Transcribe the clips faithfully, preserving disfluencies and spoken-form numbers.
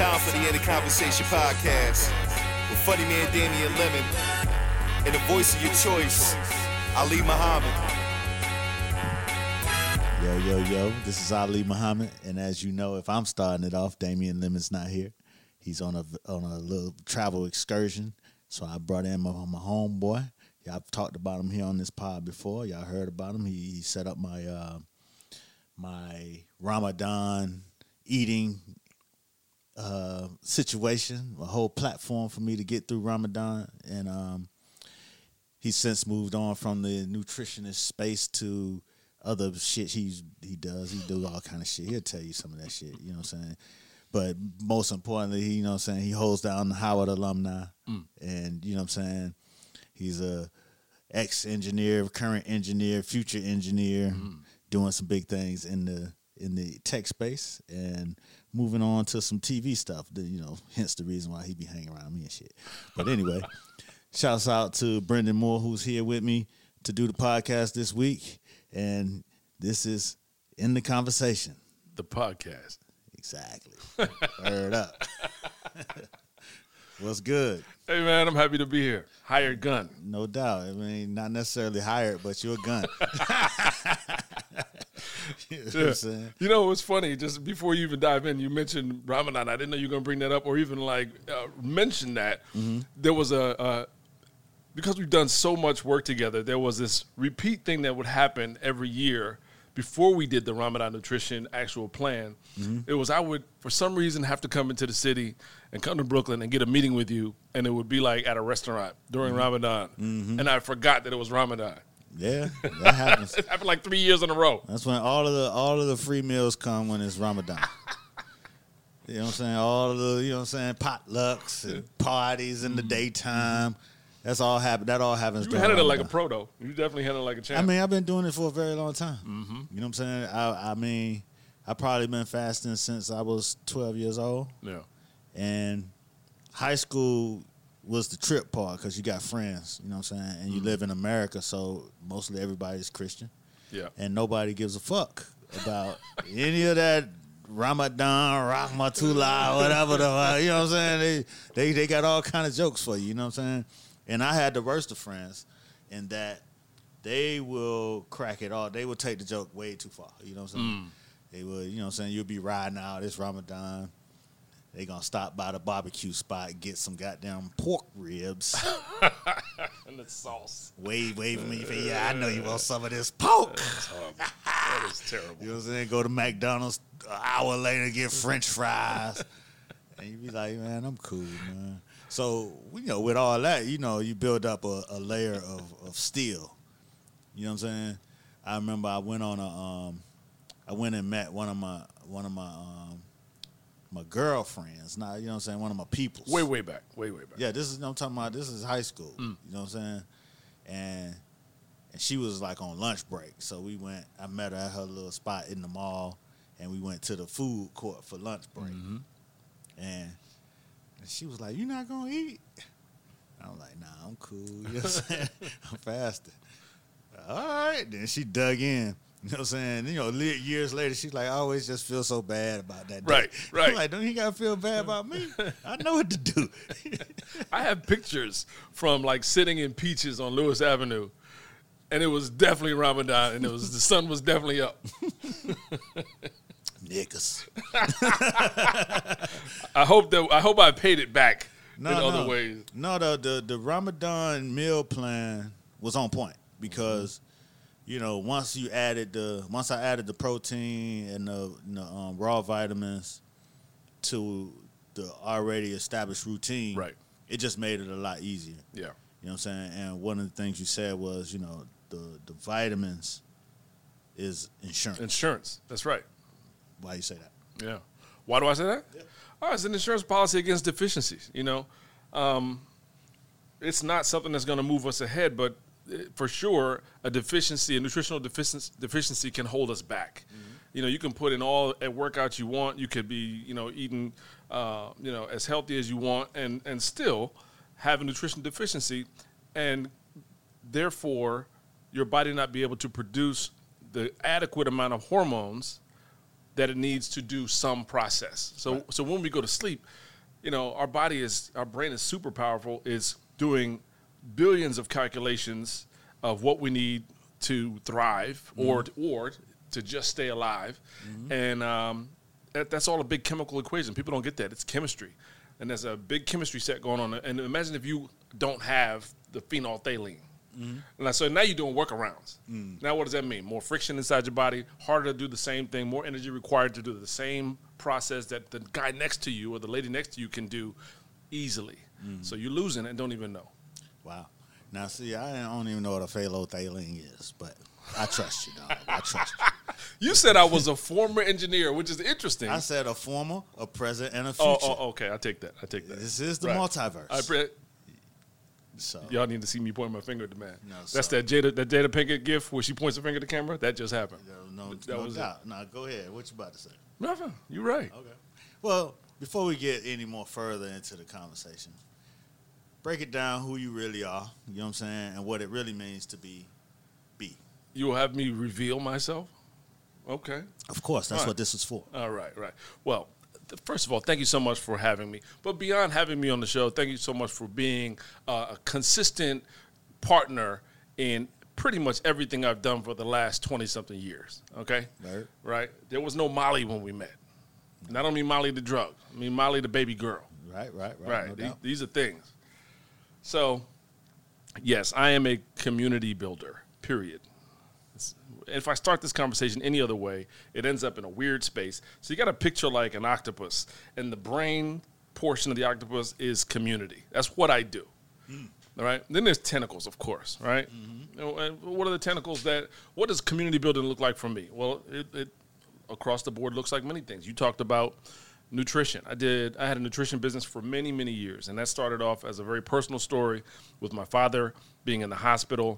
Time for the End of Conversation podcast with funny man Damian Lemon and the voice of your choice, Ali Muhammad. Yo, yo, yo, this is Ali Muhammad, and as you know, if I'm starting it off, Damian Lemon's not here. He's on a on a little travel excursion, so I brought in my, my homeboy. Y'all have talked about him here on this pod before. Y'all heard about him. He, he set up my uh, my Ramadan eating uh, situation, a whole platform for me to get through Ramadan, and um, he's since moved on from the nutritionist space to other shit he's he does. He do all kind of shit. He'll tell you some of that shit. You know what I'm saying? But most importantly, he, you know what I'm saying, he holds down the Howard alumni, mm. and you know what I'm saying, he's a ex-engineer, current engineer, future engineer, mm. doing some big things in the in the tech space and moving on to some T V stuff. That, you know, hence the reason why he be hanging around me and shit. But anyway, shouts out to Brendan Moore, who's here with me to do the podcast this week, and this is In the Conversation. The podcast. Exactly. Word up. What's good? Hey, man, I'm happy to be here. Hired gun. No doubt. I mean, not necessarily hired, but you're a gun. You know, yeah. what I'm saying? You know, what's funny, just before you even dive in, you mentioned Ramadan. I didn't know you were going to bring that up or even, like, uh, mention that. Mm-hmm. There was a, uh, because we've done so much work together, there was this repeat thing that would happen every year before we did the Ramadan Nutrition actual plan. Mm-hmm. It was I would, for some reason, have to come into the city and come to Brooklyn and get a meeting with you, and it would be like at a restaurant during mm-hmm. Ramadan. Mm-hmm. And I forgot that it was Ramadan. Yeah, that happens. It happened like three years in a row. That's when all of the all of the free meals come when it's Ramadan. You know what I'm saying? All of the, you know what I'm saying, potlucks and parties in the daytime. That's all happen. That all happens. You handled it like a pro, though. You definitely handled it like a champ. I mean, I've been doing it for a very long time. Mm-hmm. You know what I'm saying? I, I mean, I've probably been fasting since I was twelve years old. Yeah. And high school was the trip part because you got friends, you know what I'm saying? And you mm-hmm. live in America, so mostly everybody's Christian. Yeah. And nobody gives a fuck about any of that Ramadan, Rahmatullah, whatever the, you know what I'm saying? They, they, they got all kind of jokes for you, you know what I'm saying? And I had the worst of friends in that they will crack it all. They will take the joke way too far. You know what I'm saying? Mm. They will, you know what I'm saying? You'll be riding out. It's Ramadan. They going to stop by the barbecue spot, get some goddamn pork ribs. And the sauce. Wave, wave me. Yeah, I know you want some of this pork. That's horrible. That is terrible. You know what I'm saying? Go to McDonald's an hour later, get French fries. And you be like, man, I'm cool, man. So, you know, with all that, you know, you build up a, a layer of, of steel. You know what I'm saying? I remember I went on a, um, I went and met one of my, one of my, um, my girlfriends. Now, you know what I'm saying? One of my peoples. Way, way back. Way, way back. Yeah, this is, I'm talking about, this is high school. Mm. You know what I'm saying? And, and she was like on lunch break. So we went, I met her at her little spot in the mall, and we went to the food court for lunch break. Mm-hmm. And, And she was like, "You not gonna eat?" I was like, "Nah, I'm cool." You know what I'm saying? I'm fasting. All right. Then she dug in. You know what I'm saying? You know, years later, she's like, "I always just feel so bad about that day." Right, right. I'm like, don't you gotta feel bad about me? I know what to do. I have pictures from like sitting in Peaches on Lewis Avenue, and it was definitely Ramadan, and it was the sun was definitely up. Niggas. I hope that I hope I paid it back no, in no. other ways. No, the, the the Ramadan meal plan was on point because, mm-hmm. you know, once you added the once I added the protein and the, and the um, raw vitamins to the already established routine, right, it just made it a lot easier. Yeah, you know what I'm saying. And one of the things you said was, you know, the the vitamins is insurance. Insurance. That's right. Why you say that? Yeah. Why do I say that? Yeah. Oh, it's an insurance policy against deficiencies, you know. Um, it's not something that's going to move us ahead, but for sure, a deficiency, a nutritional deficiency, deficiency can hold us back. Mm-hmm. You know, you can put in all a workout you want. You could be, you know, eating, uh, you know, as healthy as you want and, and still have a nutrition deficiency, and therefore your body not be able to produce the adequate amount of hormones that it needs to do some process. So Right. so when we go to sleep, you know, our body is, our brain is super powerful, is doing billions of calculations of what we need to thrive mm-hmm. or or to just stay alive. Mm-hmm. And um, that, that's all a big chemical equation. People don't get that. It's chemistry. And there's a big chemistry set going on. And imagine if you don't have the phenolphthalein. Mm-hmm. And so now you're doing workarounds. Mm. Now what does that mean? More friction inside your body, harder to do the same thing, more energy required to do the same process that the guy next to you or the lady next to you can do easily. Mm. So you're losing and don't even know. Wow. Now, see, I don't even know what a phenolphthalein is, but I trust you, dog. I trust you. You said I was a former engineer, which is interesting. I said a former, a present, and a oh, future. oh, okay. I take that. I take that. This is the right. multiverse. I pre- so. Y'all need to see me point my finger at the man. No, That's so. that Jada that Jada Pinkett gif where she points her finger at the camera. That just happened. No, no, that no was doubt. Now, go ahead. What you about to say? Nothing. You're right. Okay. Well, before we get any more further into the conversation, break it down who you really are, you know what I'm saying, and what it really means to be B. You will have me reveal myself? Okay. Of course. That's right. what this is for. All right, right. Well, th- first of all, thank you so much for having me. But beyond having me on the show, thank you so much for being uh, a consistent partner in pretty much everything I've done for the last twenty-something years, okay? Right. Right? There was no Molly when we met. And I don't mean Molly the drug. I mean Molly the baby girl. Right, right, right. Right. No these, doubt. these are things. So, yes, I am a community builder, period. It's, if I start this conversation any other way, it ends up in a weird space. So you got to picture like an octopus, and the brain portion of the octopus is community. That's what I do. Mm. All right. Then there's tentacles, of course, right? Mm-hmm. You know, and what are the tentacles that, what does community building look like for me? Well, it, it across the board looks like many things. You talked about nutrition. I did. I had a nutrition business for many, many years, and that started off as a very personal story with my father being in the hospital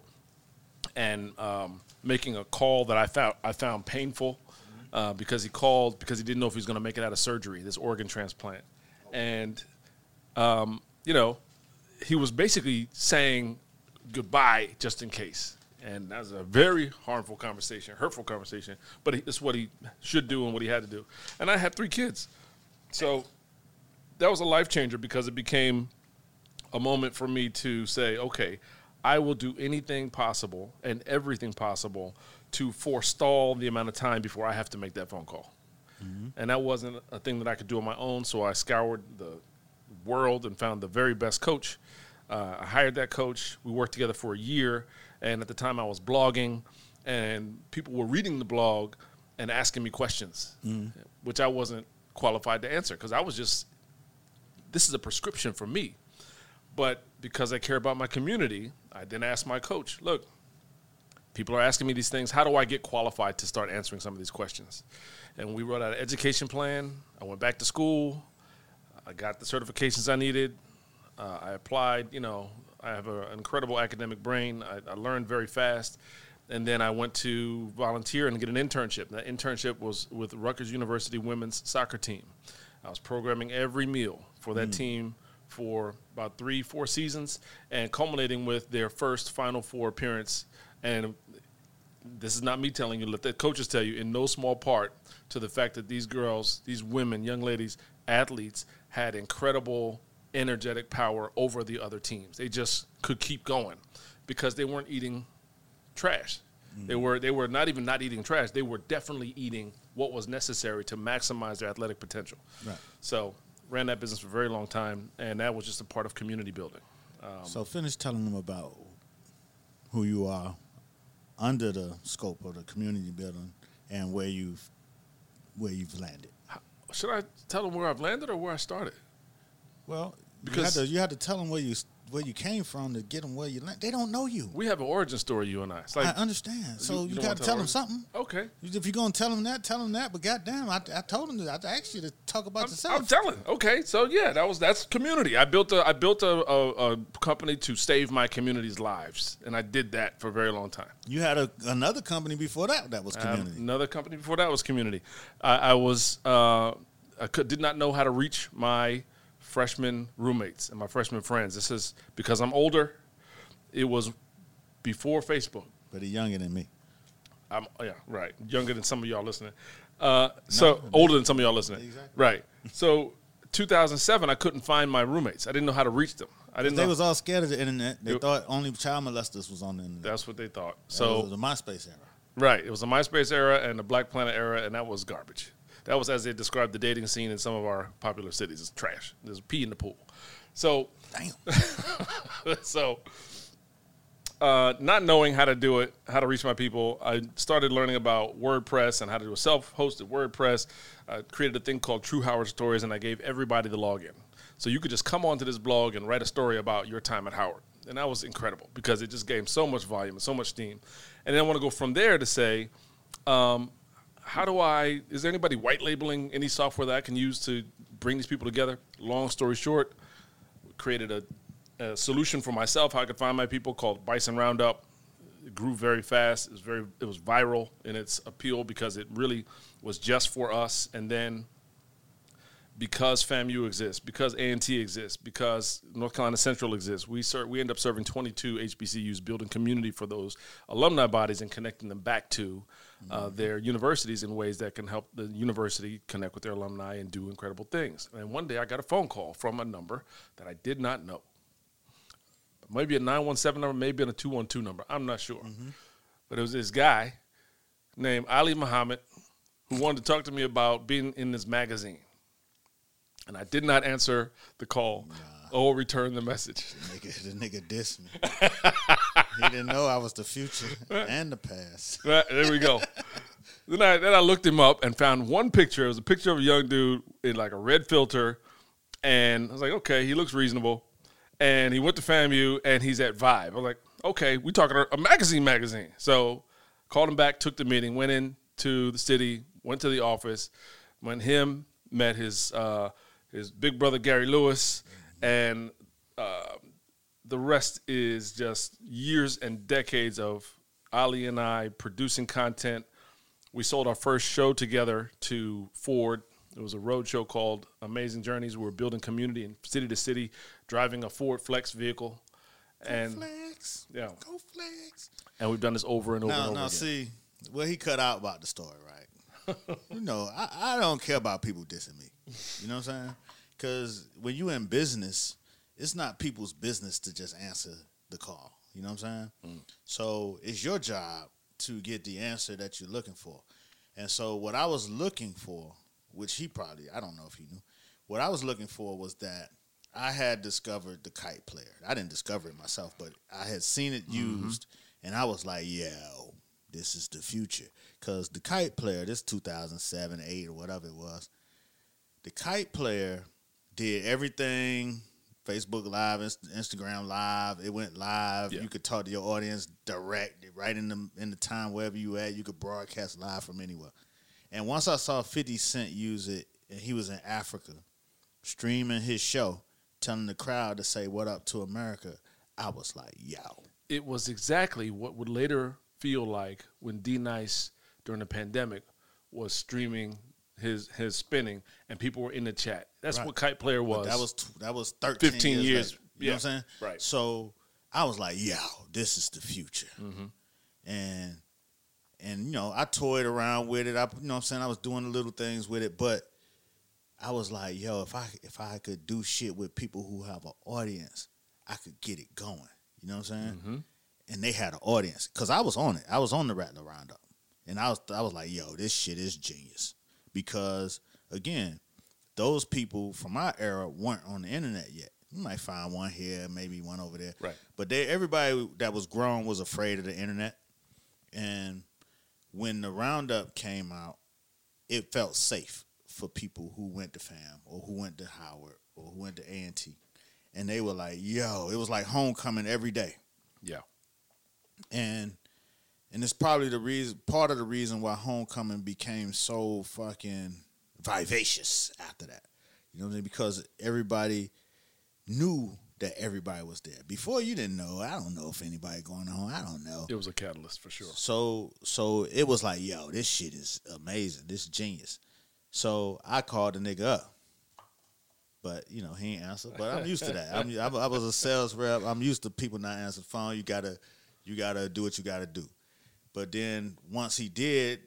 and um, making a call that I found I found painful uh, because he called because he didn't know if he was going to make it out of surgery, this organ transplant, and um, you know, he was basically saying goodbye just in case. And that was a very harmful conversation, hurtful conversation, but it's what he should do and what he had to do. And I had three kids. So that was a life changer because it became a moment for me to say, okay, I will do anything possible and everything possible to forestall the amount of time before I have to make that phone call. Mm-hmm. And that wasn't a thing that I could do on my own, so I scoured the world and found the very best coach. Uh, I hired that coach. We worked together for a year, and at the time I was blogging, and people were reading the blog and asking me questions, mm. which I wasn't qualified to answer because I was just, this is a prescription for me. But because I care about my community, I then asked my coach, look, people are asking me these things. How do I get qualified to start answering some of these questions? And we wrote out an education plan. I went back to school. I got the certifications I needed. Uh, I applied, you know, I have a, an incredible academic brain. I, I learned very fast. And then I went to volunteer and get an internship. That internship was with Rutgers University women's soccer team. I was programming every meal for that mm. team for about three, four seasons, and culminating with their first Final Four appearance. And this is not me telling you, let the coaches tell you, in no small part to the fact that these girls, these women, young ladies, athletes, had incredible energetic power over the other teams. They just could keep going because they weren't eating trash. Mm-hmm. They were they were not even not eating trash. They were definitely eating what was necessary to maximize their athletic potential. Right. So ran that business for a very long time, and that was just a part of community building. Um, so finish telling them about who you are under the scope of the community building and where you've where you've landed. Should I tell them where I've landed or where I started? Well, because you had to, you had to tell them where you where you came from to get them where you landed. They don't know you. We have an origin story, you and I. It's like, I understand. So you, you, you got to tell them something. Okay. If you're going to tell them that, tell them that. But goddamn, I, I told them that. I asked you to talk about I'm, yourself. I'm telling. Okay. So yeah, that was that's community. I built a I built a, a, a company to save my community's lives, and I did that for a very long time. You had a, another company before that that was community. Um, another company before that was community. I, I was uh, I could, did not know how to reach my freshman roommates and my freshman friends. This is because I'm older. It was before Facebook. But he's younger than me. I'm yeah, right. Younger than some of y'all listening. Uh, so No, older than some of y'all listening. Exactly. Right. So two thousand seven, I couldn't find my roommates. I didn't know how to reach them. I didn't They know. was all scared of the internet. They It- thought only child molesters was on the internet. That's what they thought. That So was the MySpace era. right. It was the MySpace era and the Black Planet era, and that was garbage. That was as they described the dating scene in some of our popular cities. It's trash. There's pee in the pool. So, Damn. so uh, not knowing how to do it, how to reach my people, I started learning about WordPress and how to do a self-hosted WordPress. I created a thing called True Howard Stories, and I gave everybody the login. So you could just come onto this blog and write a story about your time at Howard. And that was incredible because it just gave so much volume and so much steam. And then I want to go from there to say, um, how do I, is there anybody white labeling any software that I can use to bring these people together? Long story short, created a, a solution for myself, how I could find my people, called Bison Roundup. It grew very fast. It was very, it was viral in its appeal because it really was just for us. And then because FAMU exists, because A and T exists, because North Carolina Central exists, we ser- we end up serving twenty-two H B C Us, building community for those alumni bodies and connecting them back to uh, their universities in ways that can help the university connect with their alumni and do incredible things. And one day I got a phone call from a number that I did not know. Maybe a nine one seven number, maybe a two one two number. I'm not sure. Mm-hmm. But it was this guy named Ali Muhammad who wanted to talk to me about being in this magazine. And I did not answer the call nah. or return the message. The nigga, the nigga dissed me. He didn't know I was the future and the past. Right, there we go. then, I, then I looked him up and found one picture. It was a picture of a young dude in like a red filter. And I was like, okay, he looks reasonable. And he went to FAMU and he's at Vibe. I was like, okay, we talking a magazine magazine. So called him back, took the meeting, went into the city, went to the office, went him, met his uh, his big brother, Gary Lewis, and uh, the rest is just years and decades of Ali and I producing content. We sold our first show together to Ford. It was a road show called Amazing Journeys. We were building community in city to city, driving a Ford Flex vehicle. And, Go Flex. Yeah. Go Flex. And we've done this over and over now, and over now again. see, well, he cut out about the story, right? you know, I, I don't care about people dissing me. You know what I'm saying? Because when you in business, it's not people's business to just answer the call. You know what I'm saying? Mm. So it's your job to get the answer that you're looking for. And so what I was looking for, which he probably, I don't know if he knew, what I was looking for was that I had discovered the Kite Player. I didn't discover it myself, but I had seen it Mm-hmm. used, and I was like, yo, this is the future. Because the Kite Player, this two thousand seven, eight, or whatever it was, the Kite Player did everything, Facebook Live, Inst- Instagram Live. It went live. Yeah. You could talk to your audience direct, right in the in the time wherever you at. You could broadcast live from anywhere. And once I saw fifty Cent use it, and he was in Africa, streaming his show, telling the crowd to say, "What up to America," I was like, yo. It was exactly what would later feel like when D-Nice, during the pandemic, was streaming his his spinning, and people were in the chat. That's Right. what Kite Player was. But that was that was thirteen fifteen years. years. later. You Yeah. know what I'm saying? Right. So I was like, yo, this is the future. Mm-hmm. And and you know, I toyed around with it. I you know what I'm saying? I was doing the little things with it, but I was like, yo, if I if I could do shit with people who have an audience, I could get it going. You know what I'm saying? Mm-hmm. And they had an audience. Cause I was on it. I was on the Rattler Roundup. And I was I was like, yo, this shit is genius. Because again, those people from our era weren't on the internet yet. You might find one here, maybe one over there. Right. But they everybody that was grown was afraid of the internet. And when the Roundup came out, it felt safe for people who went to FAM or who went to Howard or who went to A and T. And they were like, yo, it was like homecoming every day. Yeah. And and it's probably the reason, part of the reason why homecoming became so fucking vivacious after that. You know what I mean? Because everybody knew that everybody was there. Before, you didn't know. I don't know if anybody going home. I don't know. It was a catalyst for sure. So so it was like, yo, this shit is amazing. This is genius. So I called the nigga up. But, you know, he ain't answer. But I'm used to that. I'm, I, I was a sales rep. I'm used to people not answering the phone. You gotta, you gotta do what you gotta do. But then once he did, I,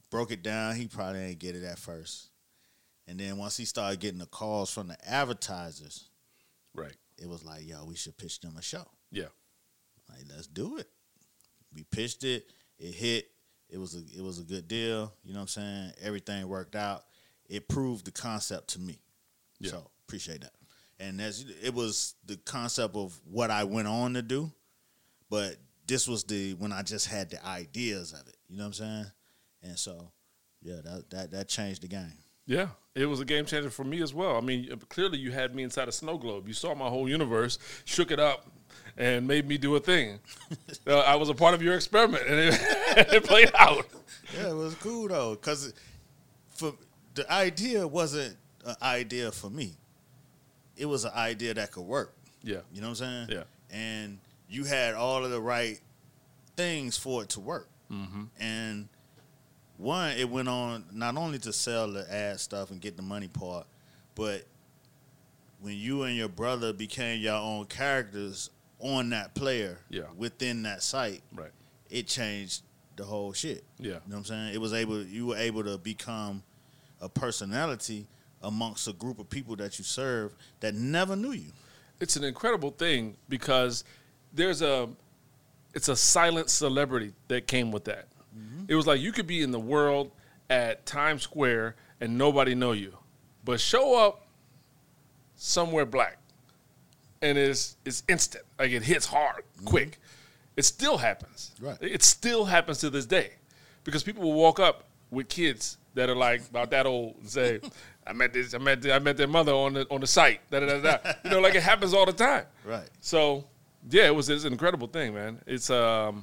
broke it down. He probably ain't get it at first. And then once he started getting the calls from the advertisers, Right. it was like, yo, we should pitch them a show. Yeah. Like, let's do it. We pitched it. It hit. It was a it was a good deal. You know what I'm saying? Everything worked out. It proved the concept to me. Yeah. So appreciate that. And that's it was the concept of what I went on to do, but this was the when I just had the ideas of it. You know what I'm saying? And so, yeah, that that that changed the game. Yeah, it was a game changer for me as well. I mean, clearly you had me inside a snow globe. You saw my whole universe, shook it up, and made me do a thing. uh, I was a part of your experiment, and it, it played out. Yeah, it was cool though, cause for the idea wasn't an idea for me. It was an idea that could work. Yeah, You know what I'm saying? yeah, And you had all of the right things for it to work. mm-hmm. And one, it went on not only to sell the ad stuff and get the money part, but when you and your brother became your own characters on that player Yeah. within that site, Right. it changed the whole shit. Yeah. You know what I'm saying? It was able you were able to become a personality amongst a group of people that you serve that never knew you. It's an incredible thing because there's a it's a silent celebrity that came with that. Mm-hmm. It was like you could be in the world at Times Square and nobody know you, but show up somewhere black and it's it's instant. Like it hits hard, mm-hmm. quick. It still happens. Right. It still happens to this day because people will walk up with kids that are like about that old and say, I met this, I met, I met their mother on the on the site. Da, da, da, da. You know, like it happens all the time. Right. So, yeah, it was it's an incredible thing, man. It's um,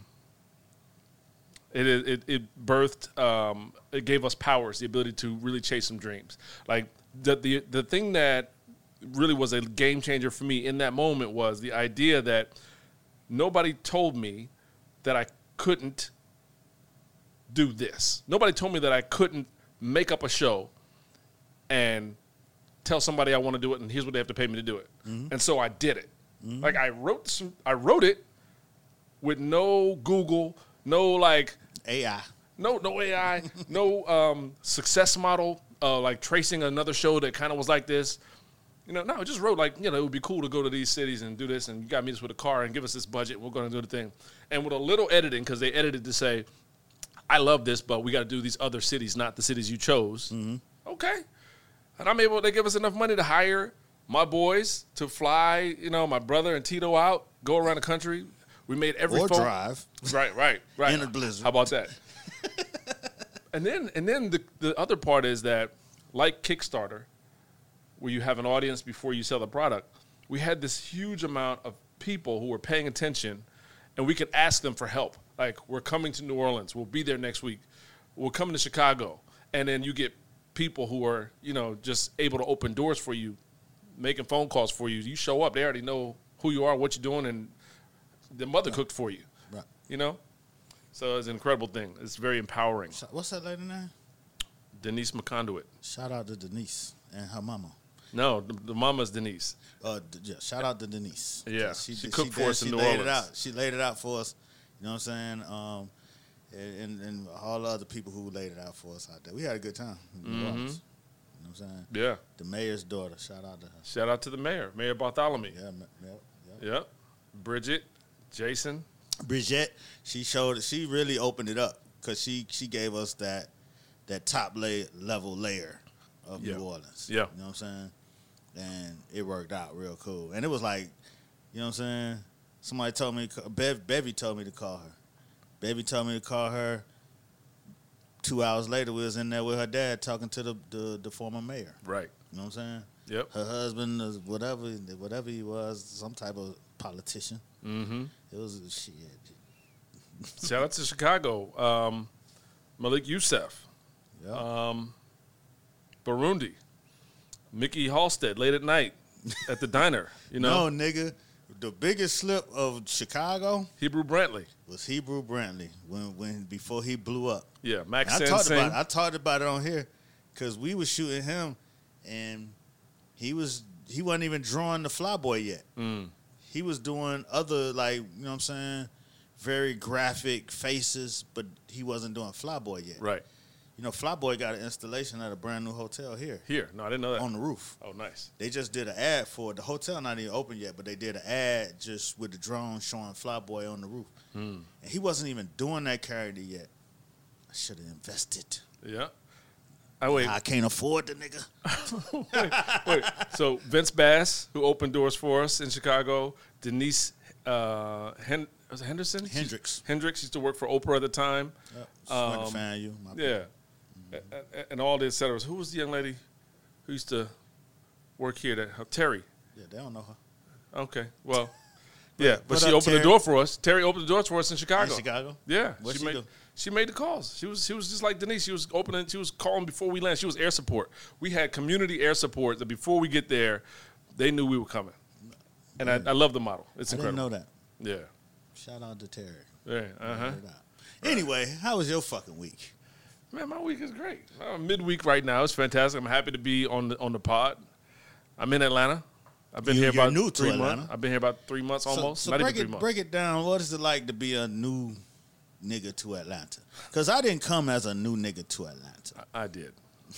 it it it birthed um, it gave us powers, the ability to really chase some dreams. Like the the the thing that really was a game changer for me in that moment was the idea that nobody told me that I couldn't do this. Nobody told me that I couldn't make up a show and tell somebody I want to do it and here's what they have to pay me to do it. Mm-hmm. And so I did it. Mm-hmm. Like I wrote some, I wrote it with no Google, no like A I. No, no A I, no um, success model, uh, like tracing another show that kind of was like this. You know, no, I just wrote like, you know, it would be cool to go to these cities and do this, and you got to meet us with a car and give us this budget. We're going to do the thing. And with a little editing, because they edited to say, I love this, but we got to do these other cities, not the cities you chose. Mm-hmm. Okay. And I'm able, they give us enough money to hire my boys to fly, you know, my brother and Tito out, go around the country. We made every Or phone. drive. Right, right, right. In a blizzard. How about that? and then, and then the, the other part is that, like Kickstarter, where you have an audience before you sell the product, we had this huge amount of people who were paying attention, and we could ask them for help. Like, we're coming to New Orleans. We'll be there next week. We're coming to Chicago. And then you get people who are, you know, just able to open doors for you, making phone calls for you. You show up, they already know who you are, what you're doing, and the mother right. cooked for you. Right. You know? So it's an incredible thing. It's very empowering. What's that lady name? Denise McConduit. Shout out to Denise and her mama. No, the, the mama's Denise. Uh, yeah, shout out to Denise. Yeah, she, she did- cooked she for did- us in she New laid Orleans. It out. She laid it out for us. You know what I'm saying? Um, and, and all the other people who laid it out for us out there. We had a good time in New Mm-hmm. Orleans. You know what I'm saying? Yeah. The mayor's daughter. Shout out to her. Shout out to the mayor, Mayor Bartholomew. Yeah, ma- yeah, yeah. Yep. Bridget, Jason. Bridget, she showed. She really opened it up because she she gave us that that top lay, level layer of Yeah. New Orleans. Yeah. You know what I'm saying? And it worked out real cool. And it was like, you know what I'm saying? Somebody told me, Bev, Bevy told me to call her. Bevy told me to call her. Two hours later, we was in there with her dad talking to the the, the former mayor. Right. You know what I'm saying? Yep. Her husband, was whatever whatever he was, some type of politician. Mm-hmm. It was shit. Shout out to Chicago. Um, Malik Youssef. Yeah. Um, Burundi. Mickey Halstead, late at night at the diner. You know? No, nigga. The biggest slip of Chicago Hebrew Brantley. was Hebrew Brantley when when before he blew up. Yeah, Max And I talked Sansing. about I talked about it on here because we was shooting him and he was he wasn't even drawing the Flyboy yet. Mm. He was doing other like you know what I'm saying, very graphic faces, but he wasn't doing Flyboy yet. Right. You know, Flyboy got an installation at a brand new hotel here. Here? No, I didn't know that. On the roof. Oh, nice. They just did an ad for it. The hotel not even open yet, but they did an ad just with the drone showing Flyboy on the roof. Hmm. And he wasn't even doing that character yet. I should have invested. Yeah. I wait. I can't afford the nigga. wait, wait. So Vince Bass, who opened doors for us in Chicago, Denise uh, Hen- was it Henderson? Hendricks. Hendricks used to work for Oprah at the time. Yep. Um, Um, fan you. My Yeah. Mm-hmm. And all the et cetera. Who was the young lady who used to work here? That uh, Terry. Yeah, they don't know her. Okay. Well, yeah, but what she up, opened Terry? the door for us. Terry opened the doors for us in Chicago. In Chicago? Yeah. What'd she she made do? she made the calls. She was she was just like Denise. She was opening. She was calling before we landed. She was air support. We had community air support that before we get there, they knew we were coming. And I, I love the model. It's I incredible. didn't know that. Yeah. Shout out to Terry. Yeah. Uh huh. Anyway, how was your fucking week? Man, my week is great. Uh, midweek right now. It's fantastic. I'm happy to be on the on the pod. I'm in Atlanta. I've been You- here you're about new to three Atlanta. months. I've been here about three months So- almost. So, Not break even three it months. break it down. What is it like to be a new nigga to Atlanta? Because I didn't come as a new nigga to Atlanta. I did.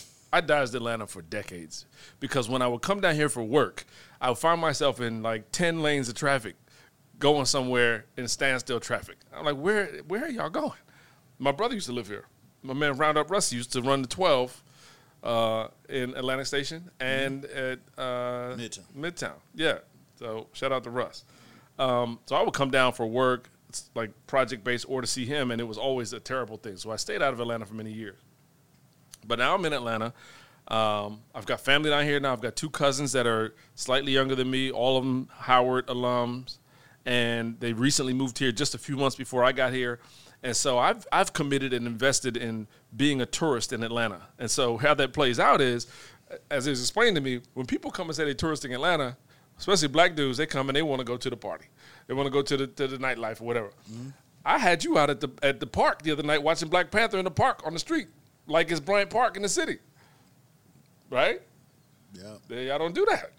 I dodged Atlanta for decades because when I would come down here for work, I would find myself in like ten lanes of traffic going somewhere in standstill traffic. I'm like, where where are y'all going? My brother used to live here. My man Roundup Rusty used to run the twelve uh, in Atlantic Station and at uh, Midtown. Midtown. Yeah. So shout out to Russ. Um, so I would come down for work, it's like project-based, or to see him, and it was always a terrible thing. So I stayed out of Atlanta for many years. But now I'm in Atlanta. Um, I've got family down here now. I've got two cousins that are slightly younger than me, all of them Howard alums, and they recently moved here just a few months before I got here. And so I've I've committed and invested in being a tourist in Atlanta. And so how that plays out is, as it was explained to me, when people come and say they're touristing Atlanta, especially black dudes, they come and they want to go to the party. They want to go to the to the nightlife or whatever. Mm-hmm. I had you out at the at the park the other night watching Black Panther in the park on the street, like it's Bryant Park in the city. Right? Yeah. They, y'all don't do that.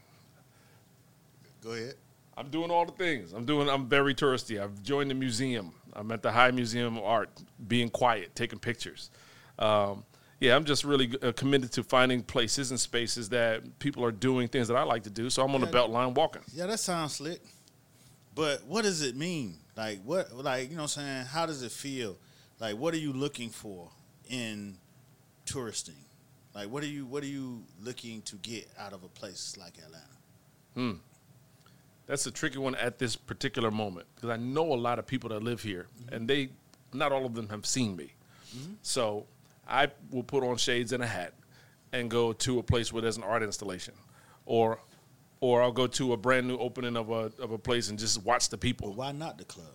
Go ahead. I'm doing all the things. I'm doing. I'm very touristy. I've joined the museum. I'm at the High Museum of Art, being quiet, taking pictures. Um, yeah, I'm just really uh, committed to finding places and spaces that people are doing things that I like to do. So I'm on Yeah. the Beltline walking. Yeah, that sounds slick. But what does it mean? Like what like, you know what I'm saying? How does it feel? Like what are you looking for in touristing? Like what are you what are you looking to get out of a place like Atlanta? Hmm. That's a tricky one at this particular moment because I know a lot of people that live here, mm-hmm. and they, not all of them have seen me. Mm-hmm. So I will put on shades and a hat and go to a place where there's an art installation, or, or I'll go to a brand new opening of a of a place and just watch the people. But why not the club?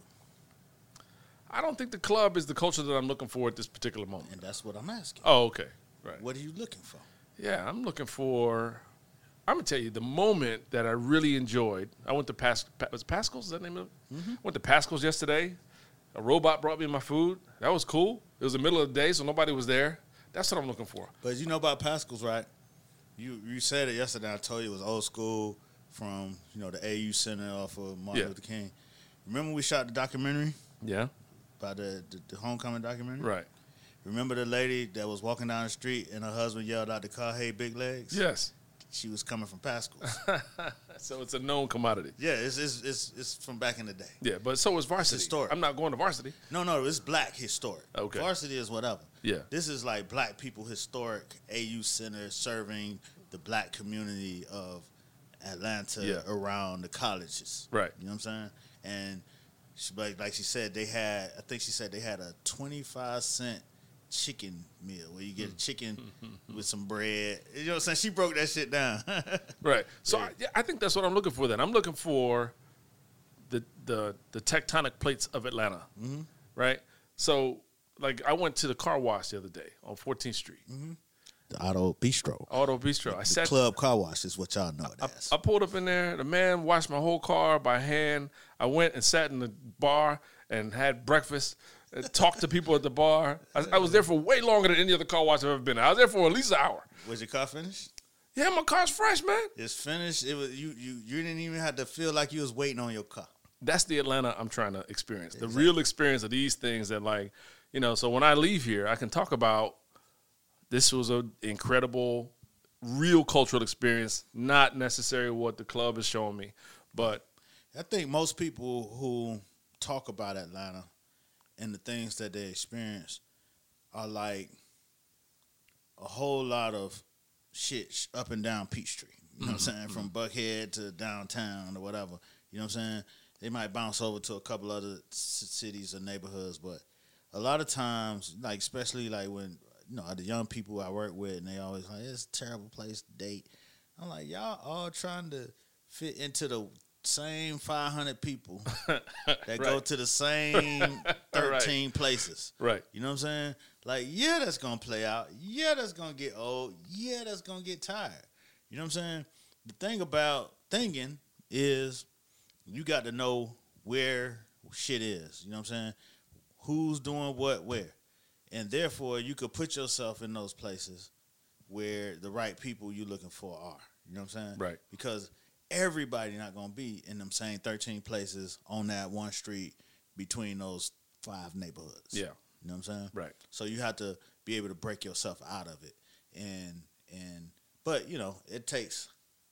I don't think the club is the culture that I'm looking for at this particular moment. And that's what I'm asking. Oh, okay, right. What are you looking for? Yeah, I'm looking for. I'm gonna tell you the moment that I really enjoyed. I went to Pas- pa- was it Pascal's? Is that the name of it? Mm-hmm. Went to Pascal's yesterday. A robot brought me my food. That was cool. It was the middle of the day, so nobody was there. That's what I'm looking for. But you know about Pascal's, right? You you said it yesterday. I told you it was old school from you know the A U Center off of Martin Yeah. Luther King. Remember we shot the documentary Yeah. about the, the the homecoming documentary? Right. Remember the lady that was walking down the street and her husband yelled out the car, "Hey, big legs"? Yes. She was coming from Pascal's. So it's a known commodity. Yeah, it's, it's it's it's from back in the day. Yeah, but so is varsity. historic. I'm not going to varsity. No, no, it's black historic. Okay. Varsity is whatever. Yeah. This is like black people historic A U Center serving the black community of Atlanta Yeah. around the colleges. Right. You know what I'm saying? And she, like, like she said, they had, I think she said they had a twenty-five cent chicken meal where you get a chicken with some bread. You know what I'm saying? She broke that shit down. Right. So Yeah. I, yeah, I think that's what I'm looking for then. I'm looking for the the the tectonic plates of Atlanta. Mm-hmm. Right? So like I went to the car wash the other day on fourteenth Street. Mm-hmm. The Auto Bistro. Auto Bistro. I The sat club car wash is what y'all know it I, as. I pulled up in there. The man washed my whole car by hand. I went and sat in the bar and had breakfast, and talked to people at the bar. I, I was there for way longer than any other car wash I've ever been at. I was there for at least an hour. Was your car finished? Yeah, my car's fresh, man. It's finished. It was you. You you didn't even have to feel like you was waiting on your car. That's the Atlanta I'm trying to experience. The Exactly. real experience of these things that, like, you know, so when I leave here, I can talk about this was an incredible, real cultural experience, not necessarily what the club is showing me. But I think most people who talk about Atlanta and the things that they experience are like a whole lot of shit up and down Peachtree. You know what I'm saying? From Buckhead to downtown or whatever. You know what I'm saying? They might bounce over to a couple other c- cities or neighborhoods, but a lot of times, like especially like when, you know, the young people I work with, and they always like, it's a terrible place to date. I'm like, y'all all trying to fit into the same five hundred people that right. go to the same thirteen right. places. Right. You know what I'm saying? Like, yeah, that's going to play out. Yeah, that's going to get old. Yeah, that's going to get tired. You know what I'm saying? The thing about thinking is you got to know where shit is. You know what I'm saying? Who's doing what where. And therefore, you could put yourself in those places where the right people you're looking for are. You know what I'm saying? Right. Because everybody not going to be in them same thirteen places on that one street between those five neighborhoods. Yeah. You know what I'm saying? Right. So you have to be able to break yourself out of it. And and but, you know, it takes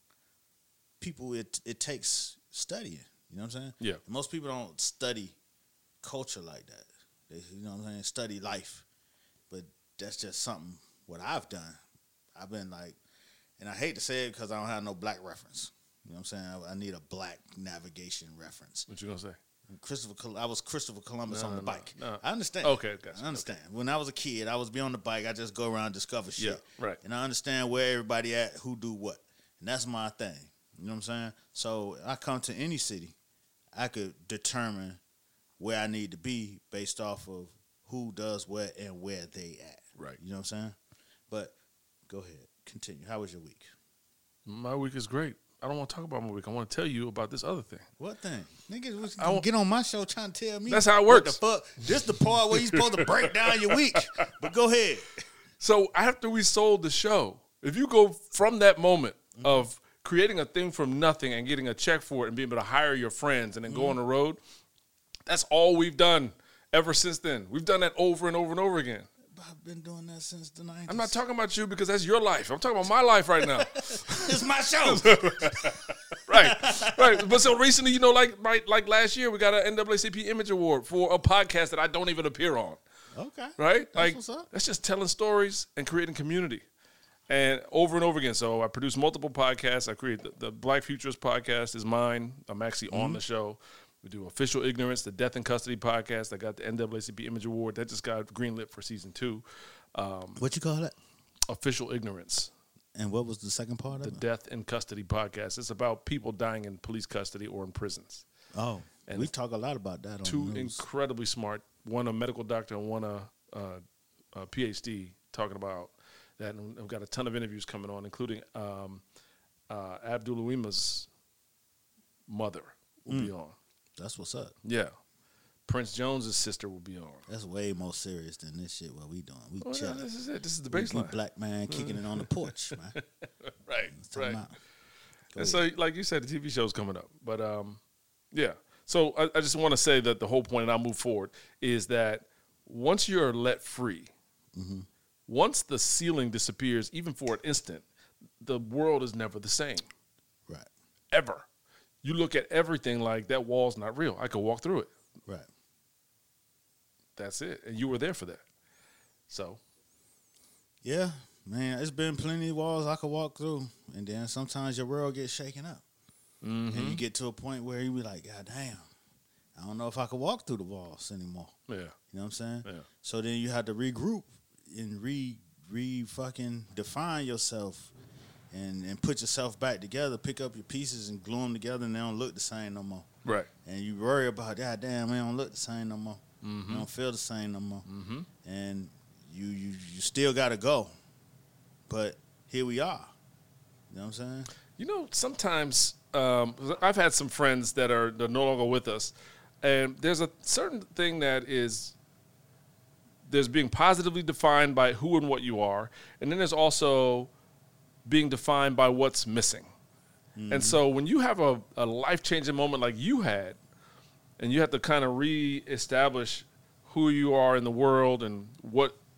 people it it takes studying. You know what I'm saying? Yeah. And most people don't study culture like that. They, you know what I'm saying? Study life. But that's just something what I've done. I've been like, and I hate to say it because I don't have no black reference. You know what I'm saying? I, I need a black navigation reference. What you gonna say? Christopher, Col- I was Christopher Columbus no, on the no, bike. No. I understand. Okay, gotcha. I understand. Okay. When I was a kid, I was be on the bike. I just go around and discover shit. Yeah, right. And I understand where everybody at, who do what, and that's my thing. You know what I'm saying? So I come to any city, I could determine where I need to be based off of who does what and where they at. Right. You know what I'm saying? But go ahead, continue. How was your week? My week is great. I don't want to talk about my week. I want to tell you about this other thing. What thing? Niggas was I get on my show trying to tell me. That's how it works. What the fuck? This the part where you supposed to break down your week. But go ahead. So after we sold the show, if you go from that moment mm-hmm. of creating a thing from nothing and getting a check for it and being able to hire your friends and then mm-hmm. go on the road, that's all we've done ever since then. We've done that over and over and over again. I've been doing that since the nineties. I'm not talking about you because that's your life. I'm talking about my life right now. It's my show. Right, right. But so recently, you know, like like, like last year, we got an N double A C P Image Award for a podcast that I don't even appear on. Okay. Right? That's like, what's up. That's just telling stories and creating community. And over and over again. So I produce multiple podcasts. I create the, the Black Futures podcast is mine. I'm actually mm-hmm. on the show. We do Official Ignorance, the Death in Custody podcast. I got the N double A C P Image Award. That just got greenlit for season two. Um, what you call it? Official Ignorance. And what was the second part of the it? The Death in Custody podcast. It's about people dying in police custody or in prisons. Oh, and we talk a lot about that on two the news. Incredibly smart, one a medical doctor and one a, a, a P H D talking about that. And I've got a ton of interviews coming on, including um, uh, Abdul-Uima's mother will mm. be on. That's what's up. Yeah. Prince Jones's sister will be on. That's way more serious than this shit what we doing. We oh, chilling. Yeah, this is it. This is the baseline. We black man kicking it on the porch, man. Right, right. And ahead. So, like you said, the T V show's coming up. But, um, yeah. So I, I just want to say that the whole point, and I'll move forward, is that once you're let free, mm-hmm. once the ceiling disappears, even for an instant, the world is never the same. Right. Ever. You look at everything like that wall's not real. I could walk through it. Right. That's it. And you were there for that. So. Yeah, man, it's been plenty of walls I could walk through. And then sometimes your world gets shaken up. Mm-hmm. And you get to a point where you be like, God damn, I don't know if I could walk through the walls anymore. Yeah. You know what I'm saying? Yeah. So then you have to regroup and re, re fucking define yourself. And, and put yourself back together, pick up your pieces and glue them together, and they don't look the same no more. Right. And you worry about, God damn, they don't look the same no more. Mm-hmm. They don't feel the same no more. Mm-hmm. And you, you you still got to go. But here we are. You know what I'm saying? You know, sometimes um, I've had some friends that are they're no longer with us, and there's a certain thing that is there's being positively defined by who and what you are, and then there's also being defined by what's missing. Mm-hmm. And so when you have a, a life-changing moment like you had, and you have to kind of re-establish who you are in the world and what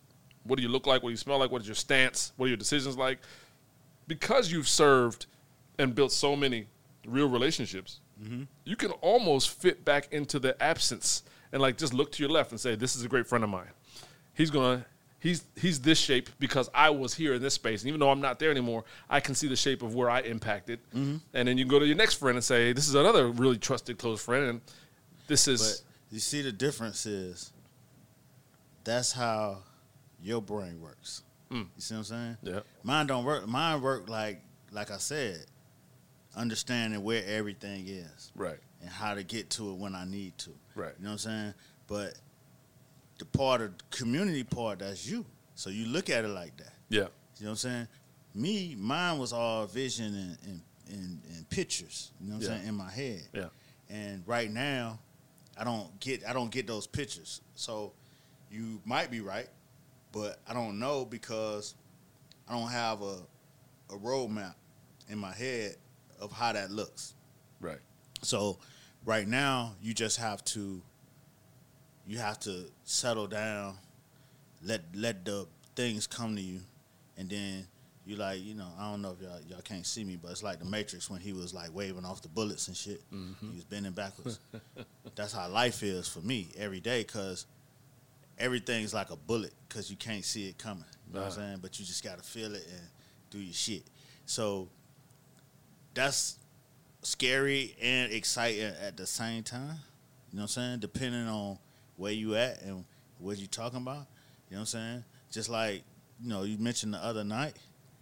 What do you look like? What do you smell like? What is your stance? What are your decisions like? Because you've served and built so many real relationships, mm-hmm. you can almost fit back into the absence and like just look to your left and say, this is a great friend of mine. He's going to, he's he's this shape because I was here in this space. And even though I'm not there anymore, I can see the shape of where I impacted. Mm-hmm. And then you can go to your next friend and say, this is another really trusted, close friend. And this is. But you see the difference is that's how your brain works. Mm. You see what I'm saying? Yeah. Mine don't work. Mine work like, like I said, understanding where everything is. Right. And how to get to it when I need to. Right. You know what I'm saying? But the part of the community part, that's you. So you look at it like that. Yeah. You know what I'm saying? Me, mine was all vision and, and, and, and pictures, you know what I'm Yeah. saying, in my head. Yeah. And right now, I don't get I don't get those pictures. So you might be right, but I don't know because I don't have a a roadmap in my head of how that looks. Right. So right now, you just have to you have to settle down, let let the things come to you, and then you like, you know, I don't know if y'all y'all can't see me, but it's like the Matrix when he was like waving off the bullets and shit. Mm-hmm. He was bending backwards. That's how life is for me every day, because everything's like a bullet because you can't see it coming. You know uh-huh. what I'm saying? But you just got to feel it and do your shit. So that's scary and exciting at the same time. You know what I'm saying? Depending on where you at and what you talking about. You know what I'm saying? Just like, you know, you mentioned the other night.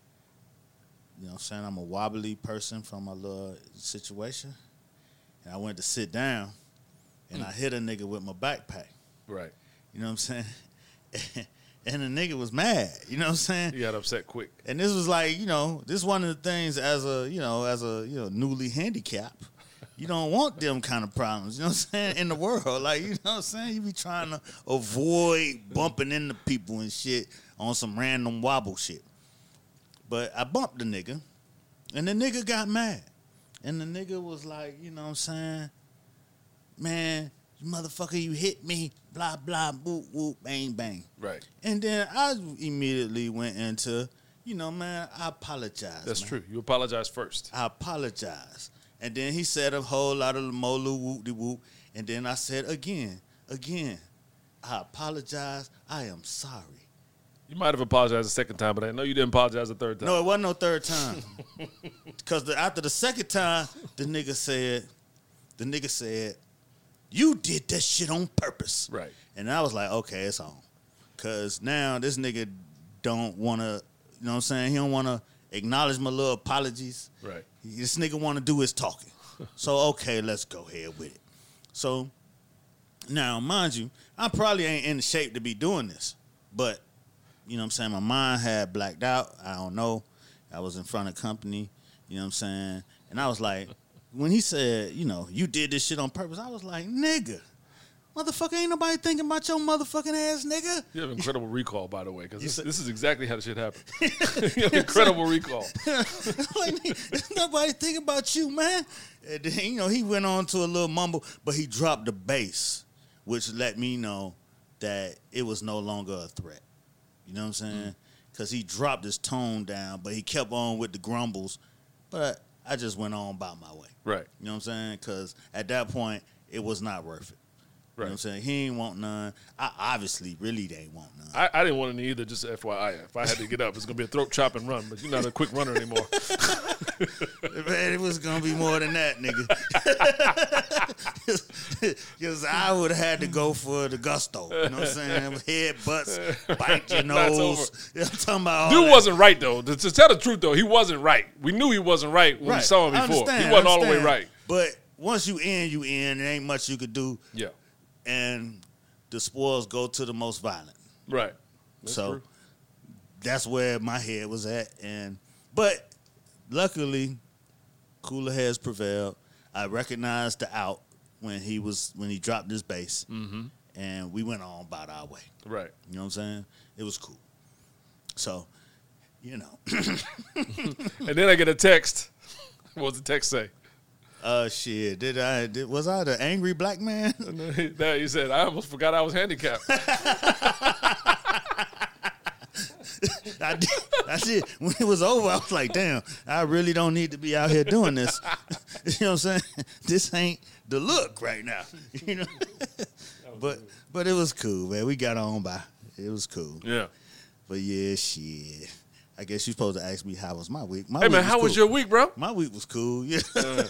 You know what I'm saying? I'm a wobbly person from my little situation. And I went to sit down, and mm. I hit a nigga with my backpack. Right. You know what I'm saying? And the nigga was mad. You know what I'm saying? You got upset quick. And this was like, you know, this is one of the things as a, you know, as a, you know, newly handicapped. You don't want them kind of problems, you know what I'm saying, in the world. Like, you know what I'm saying? You be trying to avoid bumping into people and shit on some random wobble shit. But I bumped the nigga, and the nigga got mad. And the nigga was like, you know what I'm saying, man, you motherfucker, you hit me, blah, blah, whoop, whoop, bang, bang. Right. And then I immediately went into, you know, man, I apologize. That's man. true. You apologize first. I apologize. And then he said a whole lot of molu whoop-de-whoop. And then I said again, again, I apologize. I am sorry. You might have apologized a second time, but I know you didn't apologize a third time. No, it wasn't no third time. Because after the second time, the nigga said, the nigga said, you did that shit on purpose. Right. And I was like, okay, it's on. Because now this nigga don't want to, you know what I'm saying? He don't want to acknowledge my little apologies. Right. This nigga want to do his talking. So, okay, let's go ahead with it. So, now, mind you, I probably ain't in the shape to be doing this. But, you know what I'm saying, my mind had blacked out. I don't know. I was in front of company, you know what I'm saying? And I was like, when he said, you know, you did this shit on purpose, I was like, nigga, motherfucker, ain't nobody thinking about your motherfucking ass, nigga. You have incredible recall, by the way, because this, this is exactly how the shit happened. You have incredible recall. Like, nobody thinking about you, man. And then, you know, he went on to a little mumble, but he dropped the bass, which let me know that it was no longer a threat. You know what I'm saying? Because mm. he dropped his tone down, but he kept on with the grumbles. But I just went on about my way. Right. You know what I'm saying? Because at that point, it was not worth it. Right. You know what I'm saying? He ain't want none. I obviously really didn't want none. I, I didn't want any either, just F Y I. If I had to get up, it's going to be a throat chop and run, but you're not a quick runner anymore. Man, it was going to be more than that, nigga. Because I would have had to go for the gusto. You know what I'm saying? Head butts, bite your nose. You know, I'm talking about all Dude that. wasn't right, though. To, to tell the truth, though, he wasn't right. We knew he wasn't right when right. we saw him I before. He understand, wasn't all the way understand. right. But once you in, you in. There ain't much you could do. Yeah. And the spoils go to the most violent. Right. That's so true. That's where my head was at. And but luckily, cooler heads prevailed. I recognized the out when he was when he dropped his bass, mm-hmm. and we went on about our way. Right. You know what I'm saying? It was cool. So, you know. And then I get a text. What does the text say? Uh, shit. Did I? Did, was I the angry black man? That he said, I almost forgot I was handicapped. I did. I did. When it was over, I was like, damn, I really don't need to be out here doing this. You know what I'm saying? This ain't the look right now. You know. But but it was cool, man. We got on by. It was cool. Yeah. But yeah, shit. I guess you're supposed to ask me how was my week. My hey week man, was how cool. was your week, bro? My week was cool. Yeah. Uh.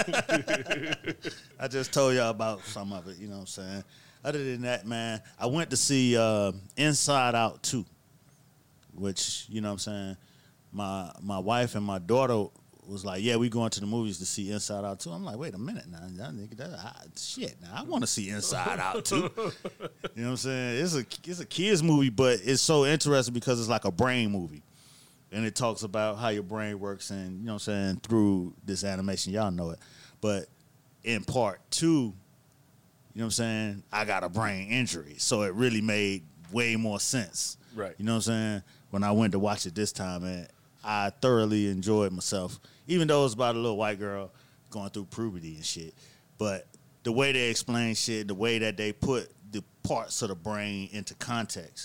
I just told y'all about some of it. You know what I'm saying? Other than that, man, I went to see uh, Inside Out two, which, you know what I'm saying, my my wife and my daughter was like, yeah, we going to the movies to see Inside Out two. I'm like, wait a minute now. That nigga, that, I, shit, now I want to see Inside Out two. You know what I'm saying? It's a, it's a kid's movie, but it's so interesting because it's like a brain movie. And it talks about how your brain works and, you know what I'm saying, through this animation. Y'all know it. But in part two, you know what I'm saying, I got a brain injury. So it really made way more sense. Right. You know what I'm saying? When I went to watch it this time, and I thoroughly enjoyed myself, even though it was about a little white girl going through puberty and shit. But the way they explain shit, the way that they put the parts of the brain into context,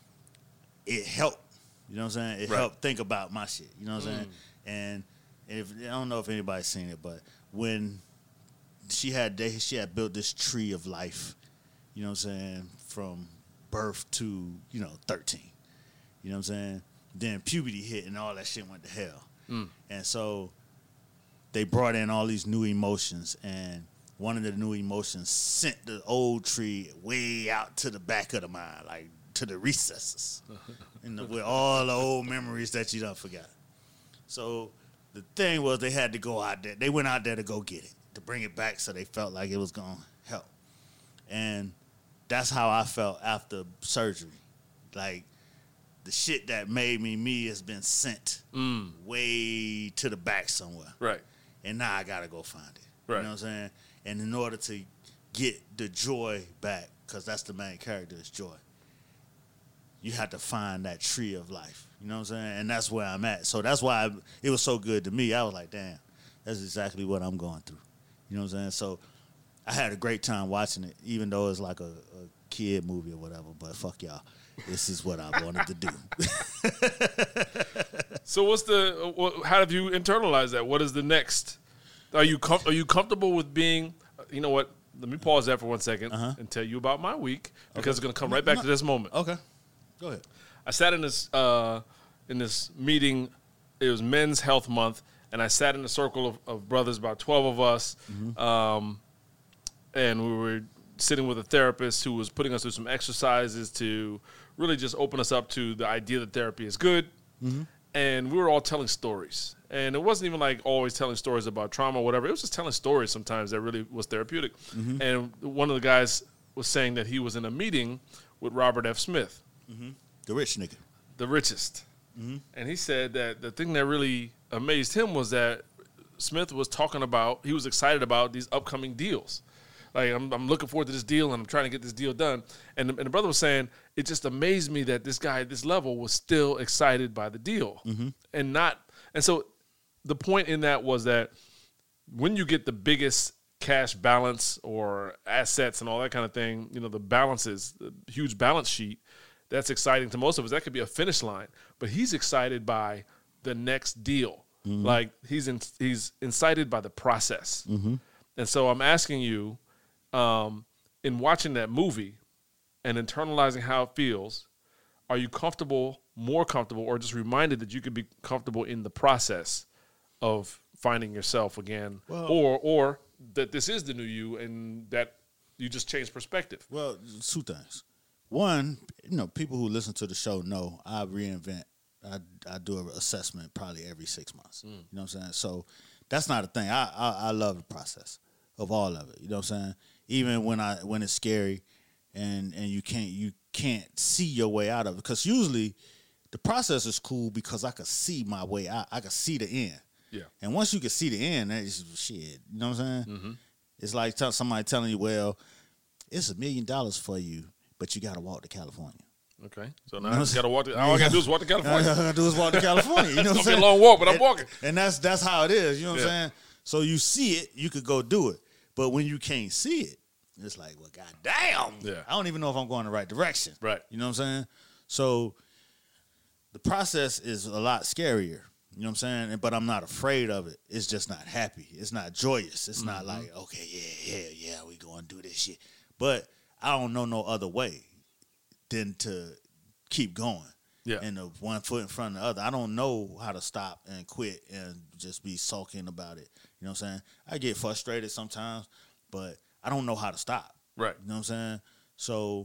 it helped. You know what I'm saying? It right. helped think about my shit. You know what I'm mm. saying? And if I don't know if anybody's seen it, but when she had they, she had built this tree of life, you know what I'm saying, from birth to, you know, thirteen. You know what I'm saying? Then puberty hit and all that shit went to hell. Mm. And so they brought in all these new emotions, and one of the new emotions sent the old tree way out to the back of the mind, like to the recesses, and the, with all the old memories that you done forgot. So the thing was, they had to go out there. They went out there to go get it, to bring it back, so they felt like it was going to help. And that's how I felt after surgery. Like, the shit that made me me has been sent mm. way to the back somewhere. Right. And now I got to go find it. Right. You know what I'm saying? And in order to get the joy back, because that's the main character, is joy, you have to find that tree of life. You know what I'm saying? And that's where I'm at. So that's why I, it was so good to me. I was like, damn, that's exactly what I'm going through. You know what I'm saying? So I had a great time watching it, even though it's like a, a kid movie or whatever. But fuck y'all. This is what I wanted to do. So what's the, what, how have you internalized that? What is the next? Are you com- are you comfortable with being, you know what, let me pause that for one second uh-huh. and tell you about my week, because okay. it's going to come right back no, to this moment. Okay. Go ahead. I sat in this uh, in this meeting. It was Men's Health Month, and I sat in a circle of, of brothers, about twelve of us, mm-hmm. um, and we were sitting with a therapist who was putting us through some exercises to really just open us up to the idea that therapy is good. Mm-hmm. And we were all telling stories. And it wasn't even like always telling stories about trauma or whatever. It was just telling stories sometimes that really was therapeutic. Mm-hmm. And one of the guys was saying that he was in a meeting with Robert F. Smith. Mm-hmm. The rich nigga. The richest. Mm-hmm. And he said that the thing that really amazed him was that Smith was talking about, he was excited about these upcoming deals. Like, I'm, I'm looking forward to this deal, and I'm trying to get this deal done. And the, and the brother was saying, it just amazed me that this guy at this level was still excited by the deal. Mm-hmm. And not, and so the point in that was that when you get the biggest cash balance or assets and all that kind of thing, you know, the balances, the huge balance sheet, that's exciting to most of us. That could be a finish line. But he's excited by the next deal. Mm-hmm. Like, he's in, he's incited by the process. Mm-hmm. And so I'm asking you, um, in watching that movie and internalizing how it feels, are you comfortable, more comfortable, or just reminded that you could be comfortable in the process of finding yourself again, well, or or that this is the new you and that you just changed perspective? Well, two things. One, you know, people who listen to the show know I reinvent. I, I do an assessment probably every six months. Mm. You know what I'm saying? So that's not a thing. I, I I love the process of all of it. You know what I'm saying? Even when I when it's scary and and you can't you can't see your way out of it. Because usually the process is cool because I could see my way out. I could see the end. Yeah. And once you can see the end, that's shit. You know what I'm saying? Mm-hmm. It's like tell, somebody telling you, well, it's a million dollars for you, but you got to walk to California. Okay. So now you know I just got to walk to, all I got to do is walk to California. All I got to do is walk to California. You know what I'm saying? It's going to be a long walk, but I'm and, walking. And that's that's how it is. You know what yeah. I'm saying? So you see it, you could go do it. But when you can't see it, it's like, well, goddamn. Yeah. I don't even know if I'm going the right direction. Right. You know what I'm saying? So the process is a lot scarier. You know what I'm saying? But I'm not afraid of it. It's just not happy. It's not joyous. It's mm-hmm. not like, okay, yeah, yeah, yeah, we going to do this shit. But I don't know no other way than to keep going. Yeah. And the one foot in front of the other. I don't know how to stop and quit and just be sulking about it. You know what I'm saying? I get frustrated sometimes, but I don't know how to stop. Right. You know what I'm saying? So,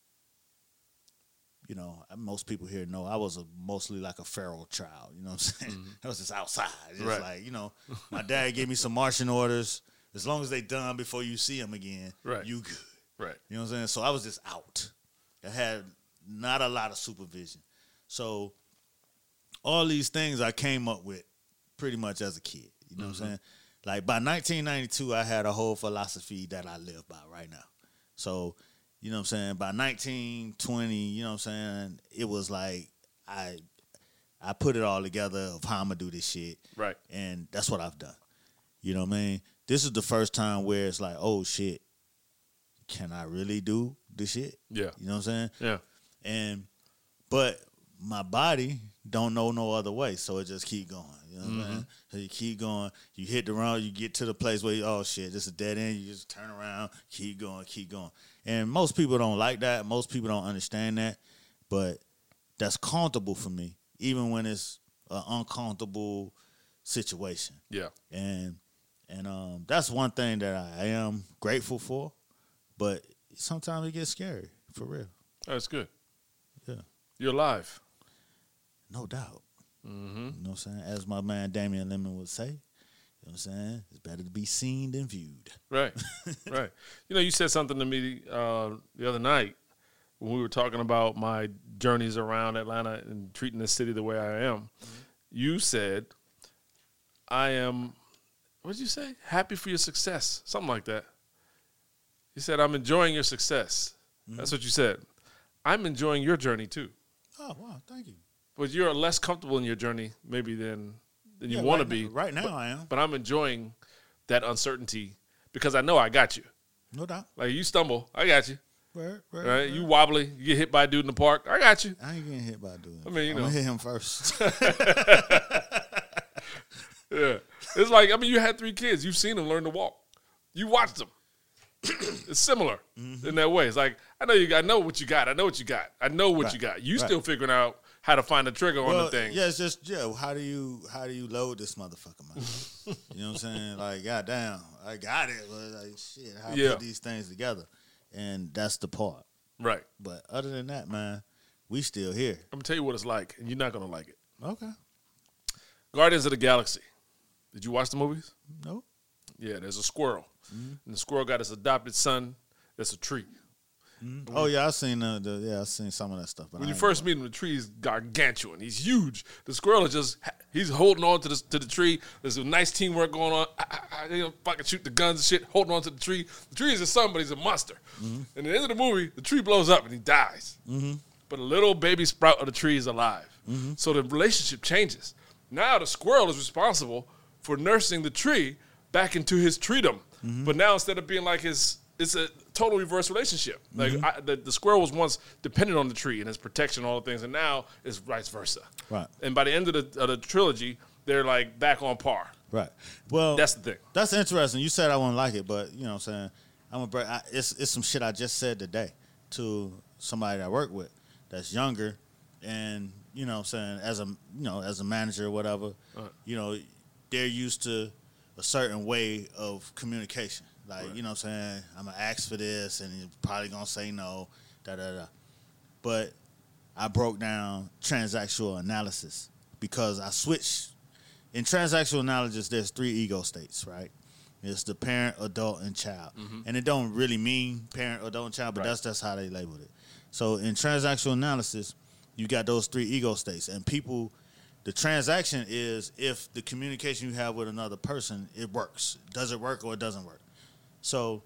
you know, most people here know I was a, mostly like a feral child. You know what I'm saying? Mm-hmm. I was just outside. Just right. like, you know, my dad gave me some marching orders. As long as they done before you see them again, right. you good. Right. You know what I'm saying? So I was just out. I had not a lot of supervision. So all these things I came up with pretty much as a kid. You know mm-hmm. what I'm saying? Like by nineteen ninety-two, I had a whole philosophy that I live by right now. So, you know what I'm saying? By nineteen twenty, you know what I'm saying? It was like I I put it all together of how I'm going to do this shit. Right. And that's what I've done. You know what I mean? This is the first time where it's like, oh, shit, can I really do this shit? Yeah. You know what I'm saying? Yeah. And, but my body don't know no other way, so it just keep going. You know what mm-hmm. I'm saying? So you keep going. You hit the round, you get to the place where, you, oh, shit, this is a dead end. You just turn around, keep going, keep going. And most people don't like that. Most people don't understand that. But that's comfortable for me, even when it's an uncomfortable situation. Yeah. And and um, that's one thing that I am grateful for. But sometimes it gets scary, for real. That's good. Yeah. You're alive. No doubt. Mm-hmm. You know what I'm saying? As my man Damian Lemon would say, you know what I'm saying? It's better to be seen than viewed. Right, right. You know, you said something to me uh, the other night when we were talking about my journeys around Atlanta and treating the city the way I am. Mm-hmm. You said, I am, what did you say? Happy for your success. Something like that. You said, I'm enjoying your success. Mm-hmm. That's what you said. I'm enjoying your journey, too. Oh, wow. Thank you. But you're less comfortable in your journey maybe than, than you yeah, want right to be. Now, right now but, I am. But I'm enjoying that uncertainty because I know I got you. No doubt. Like, you stumble, I got you. Right, right, right? right. You wobbly, you get hit by a dude in the park, I got you. I ain't getting hit by a dude. I mean, you I'm know. going to hit him first. Yeah. It's like, I mean, you had three kids. You've seen them learn to walk. You watched them. It's similar mm-hmm. in that way. It's like, I know you I know what you got. I know what you got. I know what right. you got. You right. still figuring out how to find the trigger well, on the thing. Yeah, it's just, yeah, how do you how do you load this motherfucker, man? You know what I'm saying? Like, goddamn, I got it. But like, shit, how yeah. put these things together? And that's the part. Right. But other than that, man, we still here. I'm going to tell you what it's like, and you're not going to like it. Okay. Guardians of the Galaxy. Did you watch the movies? No. Yeah, there's a squirrel. Mm-hmm. And the squirrel got his adopted son that's a tree. Mm-hmm. Oh, yeah, I've seen, uh, the, yeah, I've seen some of that stuff. But when you first meet him, the tree is gargantuan. He's huge. The squirrel is just, he's holding on to the, to the tree. There's a nice teamwork going on. I, I, I, they don't fucking shoot the guns and shit, holding on to the tree. The tree is his son, but he's a monster. Mm-hmm. And at the end of the movie, the tree blows up and he dies. Mm-hmm. But a little baby sprout of the tree is alive. Mm-hmm. So the relationship changes. Now the squirrel is responsible for nursing the tree back into his treedom. Mm-hmm. But now instead of being like his, it's a total reverse relationship. Like mm-hmm. I, the, the squirrel was once dependent on the tree and its protection, all the things, and now it's vice versa. Right. And by the end of the, of the trilogy, they're like back on par. Right. Well, that's the thing. That's interesting. You said I wouldn't like it, but you know what I'm saying? I'm a break. I, it's it's some shit I just said today to somebody that I work with that's younger, and you know what I'm saying, as a you know as a manager or whatever, uh-huh. you know, they're used to a certain way of communication. Like, right. you know what I'm saying, I'm going to ask for this, and you're probably going to say no, da-da-da. But I broke down transactional analysis because I switched. In transactional analysis, there's three ego states, right? It's the parent, adult, and child. Mm-hmm. And it don't really mean parent, adult, and child, but right. that's that's how they labeled it. So in transactional analysis, you got those three ego states. And people, the transaction is if the communication you have with another person, it works. Does it work or it doesn't work? So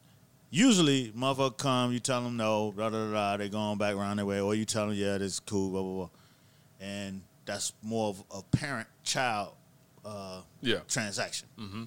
usually, motherfucker come, you tell them no, blah, blah, blah, they going back around their way, or you tell them, yeah, this is cool, blah, blah, blah. And that's more of a parent-child uh, yeah. transaction. Mm-hmm.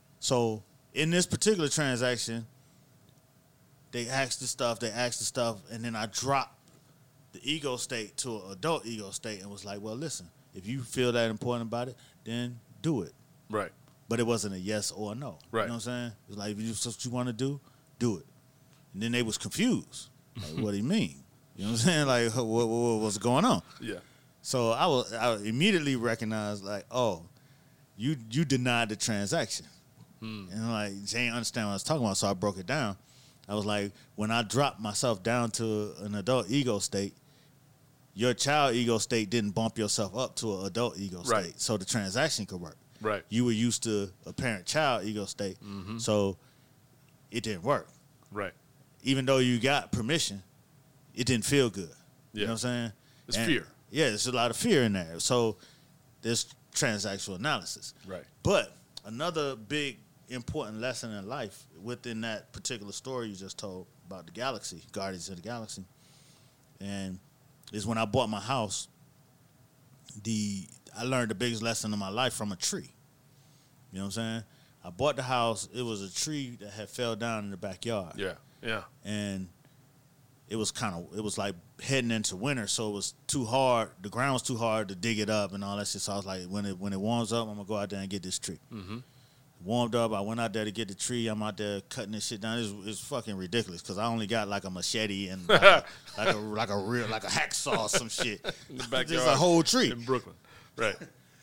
So in this particular transaction, they ask the stuff, they ask the stuff, and then I drop the ego state to an adult ego state and was like, well, listen, if you feel that important about it, then do it. Right. But it wasn't a yes or a no. Right. You know what I'm saying? It was like, if you what you want to do, do it. And then they was confused. Like, what do you mean? You know what I'm saying? Like, what, what, what's going on? Yeah. So I was, I immediately recognized, like, oh, you you denied the transaction. Hmm. And like, Jay didn't understand what I was talking about, so I broke it down. I was like, when I dropped myself down to an adult ego state, your child ego state didn't bump yourself up to an adult ego Right. state, so the transaction could work. Right. You were used to a parent-child ego state, mm-hmm. so it didn't work. Right. Even though you got permission, it didn't feel good. Yeah. You know what I'm saying? It's And, fear. Yeah, there's a lot of fear in there. So there's transactional analysis. Right. But another big important lesson in life within that particular story you just told about the galaxy, Guardians of the Galaxy, and is when I bought my house, the I learned the biggest lesson of my life from a tree. You know what I'm saying? I bought the house. It was a tree that had fell down in the backyard. Yeah. Yeah. And it was kind of, it was like heading into winter, so it was too hard. The ground was too hard to dig it up and all that shit. So I was like, when it when it warms up, I'm going to go out there and get this tree. Mm-hmm. Warmed up, I went out there to get the tree. I'm out there cutting this shit down. It's, it's fucking ridiculous because I only got like a machete and like a, like a like a real like a hacksaw or some shit. In the backyard. It's a whole tree in Brooklyn. Right.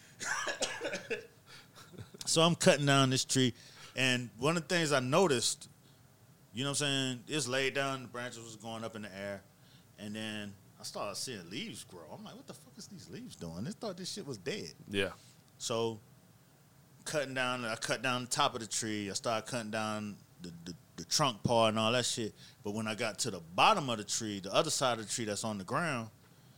So I'm cutting down this tree, and one of the things I noticed, you know what I'm saying, it's laid down, the branches was going up in the air, and then I started seeing leaves grow. I'm like, what the fuck is these leaves doing? I thought this shit was dead. Yeah. So cutting down, I cut down the top of the tree. I started cutting down the, the, the trunk part and all that shit. But when I got to the bottom of the tree, the other side of the tree that's on the ground,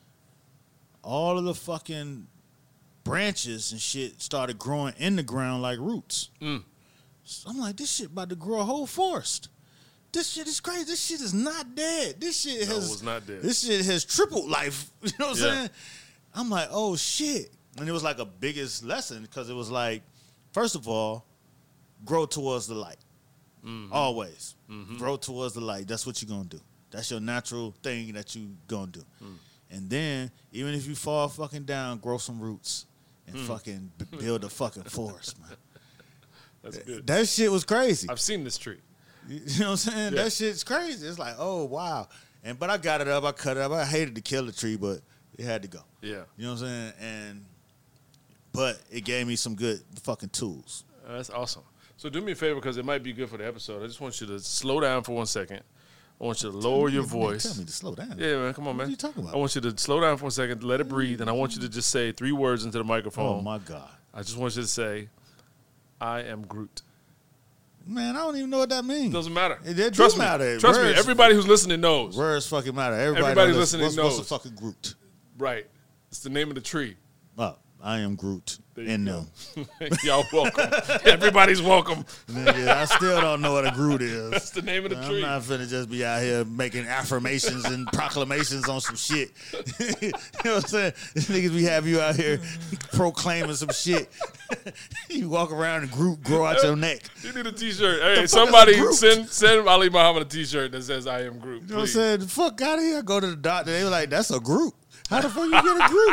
all of the fucking branches and shit started growing in the ground like roots. Mm. So I'm like, this shit about to grow a whole forest. This shit is crazy. This shit is not dead. This shit No, has it was not dead. This shit has tripled life. You know what I'm Yeah. saying? I'm like, oh shit. And it was like a biggest lesson because it was like, first of all, grow towards the light. Mm-hmm. Always. Mm-hmm. Grow towards the light. That's what you're gonna do. That's your natural thing that you gonna do. Mm. And then, even if you fall fucking down, grow some roots and mm. fucking b- build a fucking forest, man. That's good. That shit was crazy. I've seen this tree. You know what I'm saying? Yeah. That shit's crazy. It's like, oh, wow. And But I got it up. I cut it up. I hated to kill the tree, but it had to go. Yeah. You know what I'm saying? And But it gave me some good fucking tools. Uh, that's awesome. So do me a favor because it might be good for the episode. I just want you to slow down for one second. I want you to lower me, your man, voice. Tell me to slow down. Yeah, man. Come on, man. What are you talking about? I want you to slow down for a second, let it breathe, and I want you to just say three words into the microphone. Oh, my God. I just want you to say, I am Groot. Man, I don't even know what that means. Doesn't matter. It, it Trust do me. matter. Trust words, me. Everybody who's listening knows. Words fucking matter. Everybody Everybody knows listening what's, knows. What's a fucking Groot? Right. It's the name of the tree. Oh, I am Groot in them. Y'all welcome. Everybody's welcome. Nigga, I still don't know what a Groot is. That's the name of the I'm tree. not finna just be out here making affirmations and proclamations on some shit. You know what I'm saying? These niggas be have you out here proclaiming some shit. You walk around and Groot grow out your neck. You need a T-shirt. Hey, fuck somebody is a Groot? send send Ali Muhammad a T-shirt that says "I am Groot." You know what I'm please. saying? Fuck out of here. I go to the doctor. They were like, that's a Groot. How the fuck you get a Groot?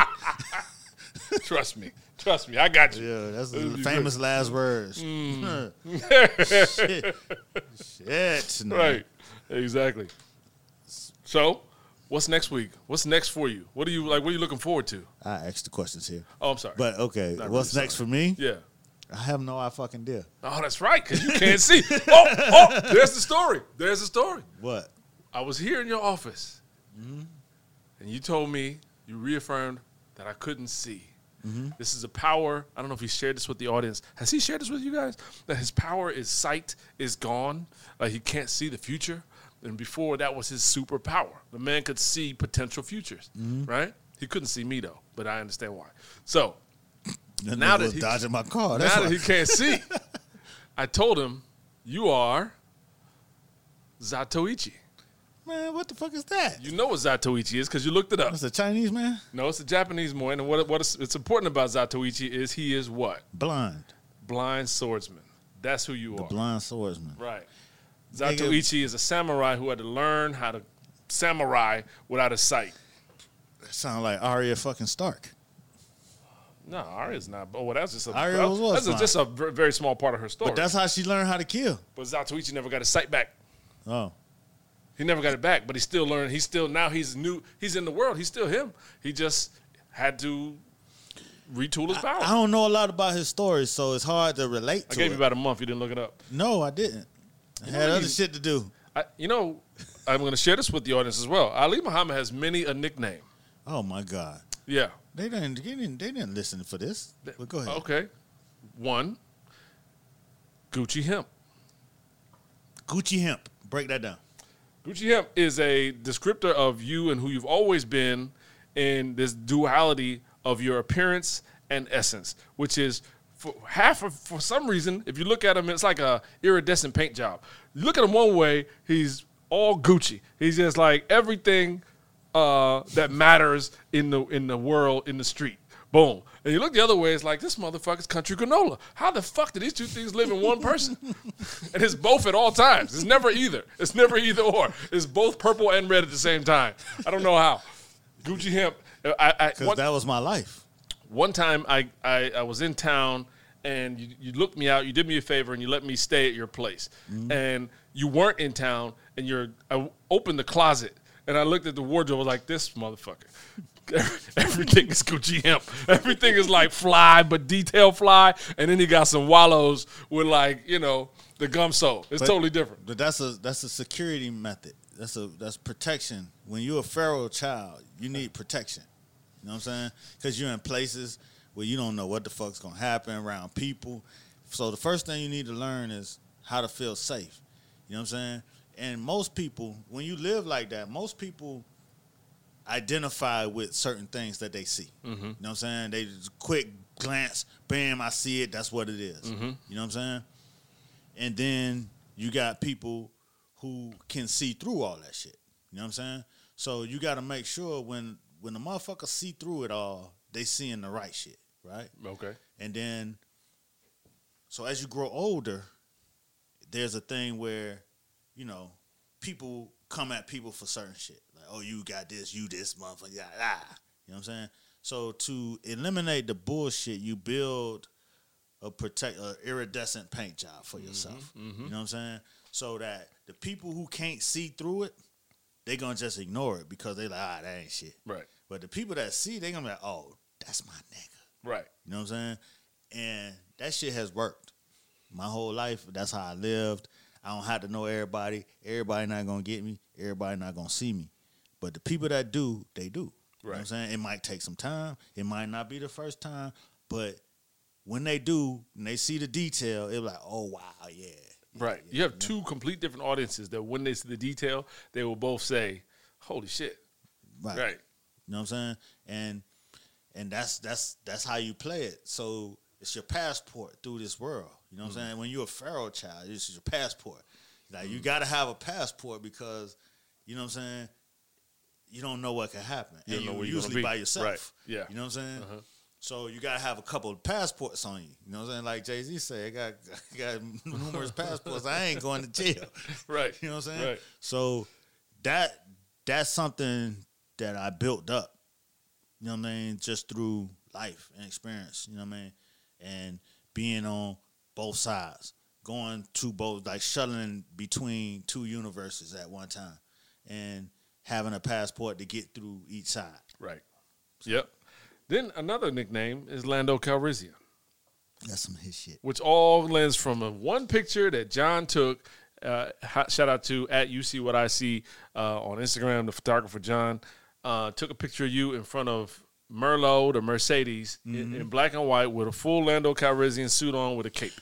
Trust me. Trust me. I got you. Yeah, that's the It'll be famous good. last words. Mm. Shit. Shit. No. Right. Exactly. So, what's next week? What's next for you? What are you like? What are you looking forward to? I asked the questions here. Oh, I'm sorry. But, okay, Not what's really next for me? Yeah. I have no I fucking idea. Oh, that's right, because you can't see. Oh, oh, there's the story. There's the story. What? I was here in your office, Mm-hmm. and you told me, you reaffirmed that I couldn't see. Mm-hmm. This is a power. I don't know if he shared this with the audience. Has he shared this with you guys? That his power is sight is gone. Like he can't see the future. And before that was his superpower. The man could see potential futures, Mm-hmm. right? He couldn't see me though, but I understand why. So That now nigga that was he dodging my car. That's now why. that he can't see, I told him, "You are Zatoichi." Man, what the fuck is that? You know what Zatoichi is because you looked it up. That's a Chinese man? No, it's a Japanese man. And what what is it's important about Zatoichi is he is what? Blind. Blind swordsman. That's who you The are. blind swordsman. Right. Nigga. Zatoichi is a samurai who had to learn how to samurai without his sight. Sound like Arya fucking Stark. No, Arya's not. Oh, well, that's just a, Arya well, was what that's a, fine. just a ver- very small part of her story. But that's how she learned how to kill. But Zatoichi never got his sight back. Oh. He never got it back, but he still learned. He's still, now he's new. He's in the world. He's still him. He just had to retool his power. I I, don't know a lot about his story, so it's hard to relate to gave it. you about a month. You didn't look it up. No, I didn't. I had know other he's- shit to do. I, you know, I'm going to share this with the audience as well. Ali Muhammad has many a nickname. Oh my God. Yeah. They didn't, they didn't they didn't listen for this. But go ahead. Okay. One, Gucci Hemp. Gucci Hemp. Break that down. Gucci Hemp is a descriptor of you and who you've always been in this duality of your appearance and essence, which is for half of, for some reason, if you look at him, it's like a iridescent paint job. You look at him one way, he's all Gucci. He's just like everything uh, that matters in the in the world, in the street. Boom. And you look the other way, it's like, this motherfucker's country granola. How the fuck do these two things live in one person? And it's both at all times. It's never either. It's never either or. It's both purple and red at the same time. I don't know how. Gucci Hemp. I, I, Because one, that was my life. one time I, I, I was in town and you, you looked me out, you did me a favor, and you let me stay at your place. Mm-hmm. And you weren't in town, and you're I opened the closet, and I looked at the wardrobe, I was like, this motherfucker. Everything is Gucci Hemp. Everything is like fly, but detail fly. And then he got some wallows with like, you know, the gum sole. It's But- totally different. But that's a that's a security method. That's a that's protection. When you're a feral child, you need protection. You know what I'm saying? Because you're in places where you don't know what the fuck's gonna happen around people. So the first thing you need to learn is how to feel safe. You know what I'm saying? And most people, when you live like that, most people identify with certain things that they see. Mm-hmm. You know what I'm saying? They just quick glance, bam, I see it, that's what it is. Mm-hmm. You know what I'm saying? And then you got people who can see through all that shit. You know what I'm saying? So you got to make sure when when the motherfuckers see through it all, they seeing the right shit, right? Okay. And then, so as you grow older, there's a thing where, you know, people come at people for certain shit. Like, oh, you got this, you this, motherfucker, yeah, ah. You know what I'm saying? So to eliminate the bullshit, you build a protect, a iridescent paint job for yourself. Mm-hmm. You know what I'm saying? So that the people who can't see through it, they gonna just ignore it because they like, ah, that ain't shit. Right. But the people that see, they gonna be like, oh, that's my nigga. Right. You know what I'm saying? And that shit has worked. My whole life, that's how I lived. I don't have to know everybody. Everybody not gonna get me. Everybody not gonna see me. But the people that do, they do. You know what I'm saying? It might take some time. It might not be the first time. But when they do, and they see the detail, it's like, oh, wow, yeah. Right. Yeah, you have yeah. two complete different audiences that when they see the detail, they will both say, holy shit. Right. Right. You know what I'm saying? And and that's that's that's how you play it. So it's your passport through this world. You know what mm-hmm. I'm saying? When you're a feral child, this is your passport. Like mm-hmm. you gotta have a passport because, you know what I'm saying, you don't know what can happen. You and don't know you're where you're usually gonna be. by yourself. Right. Yeah. You know what I'm saying? Uh-huh. So you gotta have a couple of passports on you. You know what I'm saying? Like Jay-Z said, I got I got numerous passports. I ain't going to jail. Right. You know what I'm saying? Right. So that that's something that I built up. You know what I mean? Just through life and experience. You know what I mean? And being on both sides, going to both, like shuttling between two universes at one time, and having a passport to get through each side. Right. Yep. Then another nickname is Lando Calrissian. That's some his shit. Which all lends from a one picture that John took. Uh, shout out to at You See What I See uh, on Instagram, the photographer John. Uh, took a picture of you in front of Merlot, the Mercedes, mm-hmm. in, in black and white with a full Lando Calrissian suit on with a cape.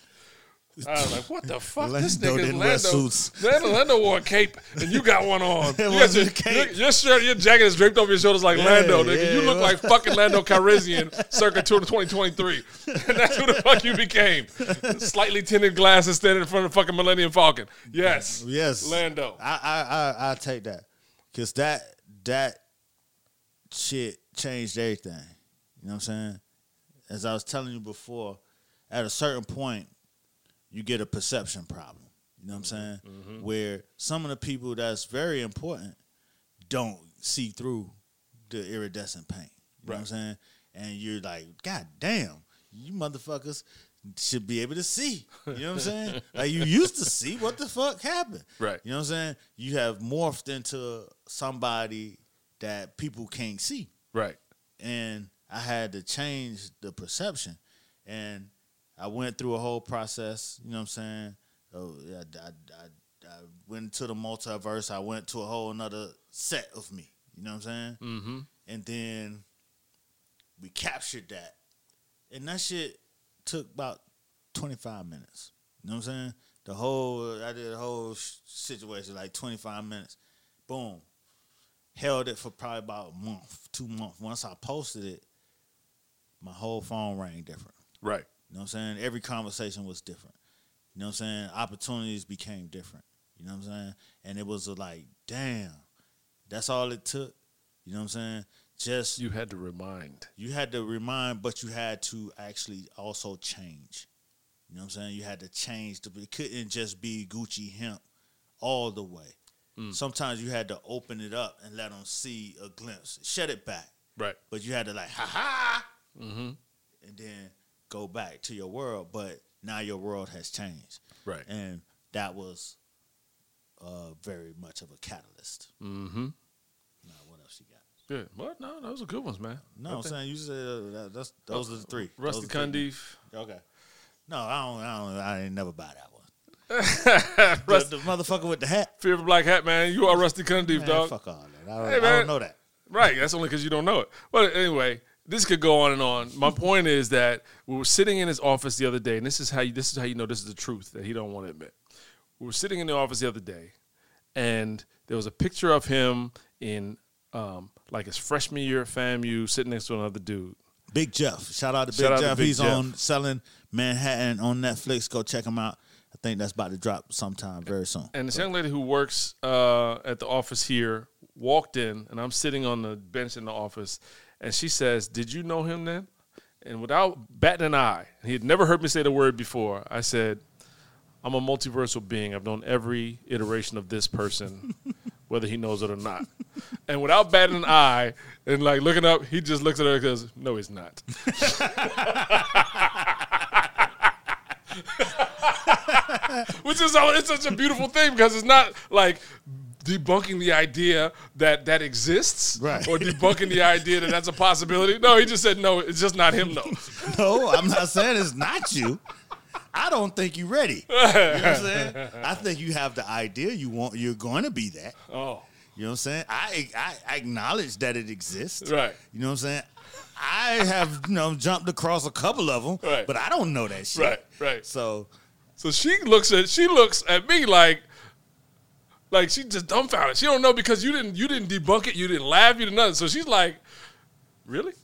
I was like, what the fuck? Lando this nigga didn't wear Lando, suits. Lando, Lando wore a cape, and you got one on. It You wasn't got your, a cape. Your, your shirt, your jacket is draped over your shoulders like Yeah, Lando, nigga. yeah, you look it like fucking Lando Calrissian circa twenty twenty-three. And that's who the fuck you became. Slightly tinted glasses standing in front of the fucking Millennium Falcon. Yes. Yes. Lando. I I I I take that. Cause that that shit changed everything. You know what I'm saying? As I was telling you before, at a certain point, you get a perception problem. You know what I'm saying? Mm-hmm. Where some of the people that's very important don't see through the iridescent paint. You know Right. what I'm saying? And you're like, God damn, you motherfuckers should be able to see. You know what I'm saying? Like you used to see. What the fuck happened? Right. You know what I'm saying? You have morphed into somebody that people can't see. Right. And I had to change the perception. And I went through a whole process, you know what I'm saying? Oh, I, I, I, I went to the multiverse. I went to a whole another set of me, you know what I'm saying? Mm-hmm. And then we captured that. And that shit took about twenty-five minutes. You know what I'm saying? The whole, I did the whole sh- situation, like twenty-five minutes. Boom. Held it for probably about a month, two months. Once I posted it, my whole phone rang different. Right. You know what I'm saying? Every conversation was different. You know what I'm saying? Opportunities became different. You know what I'm saying? And it was like, damn, that's all it took. You know what I'm saying? Just You had to remind. you had to remind, but you had to actually also change. You know what I'm saying? You had to change. The, it couldn't just be Gucci hemp all the way. Mm. Sometimes you had to open it up and let them see a glimpse. Shut it back. Right. But you had to like, ha ha, Mm-hmm. and then go back to your world. But now your world has changed. Right. And that was uh, very much of a catalyst. Mm-hmm. Now, what else you got? Good. What? No, those are good ones, man. No, I'm Okay. saying you said uh, that, that's those are the three. Rusty Those are the three. Cundiff. Okay. No, I don't. I don't. I ain't never buy that one. Rust- The, the motherfucker with the hat. Fear of a Black Hat, man. You are Rusty Cundiff, Man, dog. fuck all that. I don't, Hey, I man. don't know that. Right. That's only because you don't know it. But anyway, this could go on and on. My point is that we were sitting in his office the other day, and this is how you, this is how you know this is the truth that he don't want to admit. We were sitting in the office the other day, and there was a picture of him in um, like his freshman year at FAMU, sitting next to another dude. Big Jeff. Shout out to Shout Big out to Jeff. Big He's Jeff. on Selling Manhattan on Netflix. Go check him out. I think that's about to drop sometime very soon. And this young lady who works uh, at the office here walked in, and I'm sitting on the bench in the office, and she says, "Did you know him then?" And without batting an eye, he had never heard me say the word before, I said, "I'm a multiversal being. I've known every iteration of this person, whether he knows it or not." And without batting an eye and like looking up, he just looks at her and goes, "No, he's not." Which is all, it's such a beautiful thing because it's not like debunking the idea that that exists, Right. or debunking the idea that that's a possibility. No, he just said no. It's just not him. No. No, I'm not saying it's not you. I don't think you're ready. You know what I'm saying? I think you have the idea. You want. You're going to be that. Oh, You know what I'm saying? I, I I acknowledge that it exists. right. You know what I'm saying? I have you know jumped across a couple of them, Right. but I don't know that shit. Right. Right. So So she looks at she looks at me like, like she just dumbfounded. She don't know because you didn't you didn't debunk it. You didn't laugh. You did nothing. So she's like, really?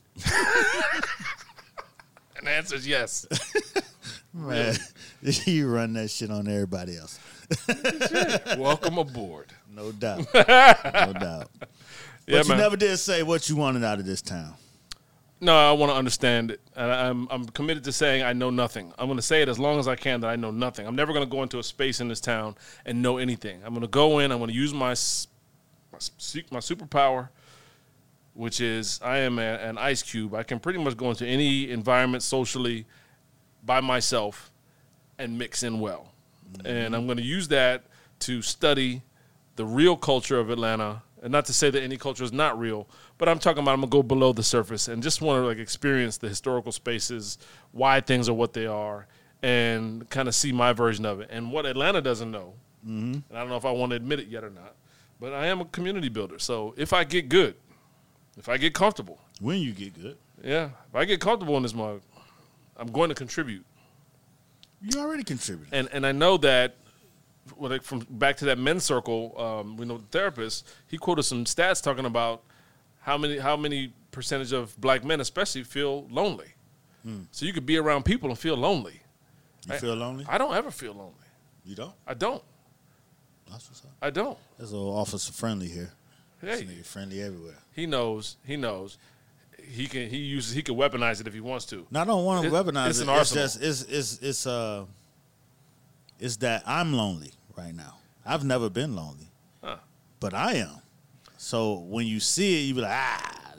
And the answer is yes. man, you run that shit on everybody else. Welcome aboard. No doubt. No doubt. But Yeah, you man. never did say what you wanted out of this town. No, I want to understand it. And I'm I'm committed to saying I know nothing. I'm going to say it as long as I can that I know nothing. I'm never going to go into a space in this town and know anything. I'm going to go in. I'm going to use my s- my, s- my superpower, which is I am a, an ice cube. I can pretty much go into any environment socially by myself and mix in well. And I'm going to use that to study the real culture of Atlanta. And not to say that any culture is not real, but I'm talking about I'm going to go below the surface and just want to like experience the historical spaces, why things are what they are, and kind of see my version of it. And what Atlanta doesn't know, mm-hmm. and I don't know if I want to admit it yet or not, but I am a community builder. So if I get good, if I get comfortable, When you get good. yeah, if I get comfortable in this mug, I'm going to contribute. You already contributed. And and I know that, well, like from back to that men's circle, um, we know the therapist, he quoted some stats talking about how many how many percentage of black men especially feel lonely. So you could be around people and feel lonely. You I- feel lonely? I don't ever feel lonely. You don't? I don't. That's what's up. I don't. There's a little officer friendly here. This Hey, nigga friendly everywhere. he knows. He knows. He can. He uses. He can weaponize it if he wants to. Now I don't want to It- weaponize it's it. an It's arsenal. just it's it's it's uh it's that I'm lonely right now. I've never been lonely. Huh. But I am. So when you see it, you be like, ah,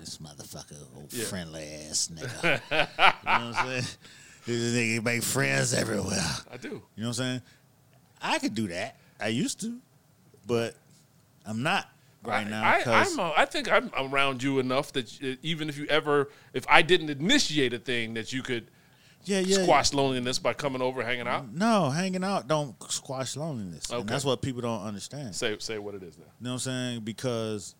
this motherfucker, old Yeah. friendly ass nigga. You know what I'm saying? This nigga make friends everywhere. I do. You know what I'm saying? I could do that. I used to, but I'm not right I, now. I, 'cause- I'm, uh, I think I'm around you enough that uh, even if you ever, if I didn't initiate a thing, that you could yeah, yeah, squash loneliness by coming over, hanging out. No, hanging out don't squash loneliness. And Okay. that's what people don't understand. Say say what it is now. You know what I'm saying? Because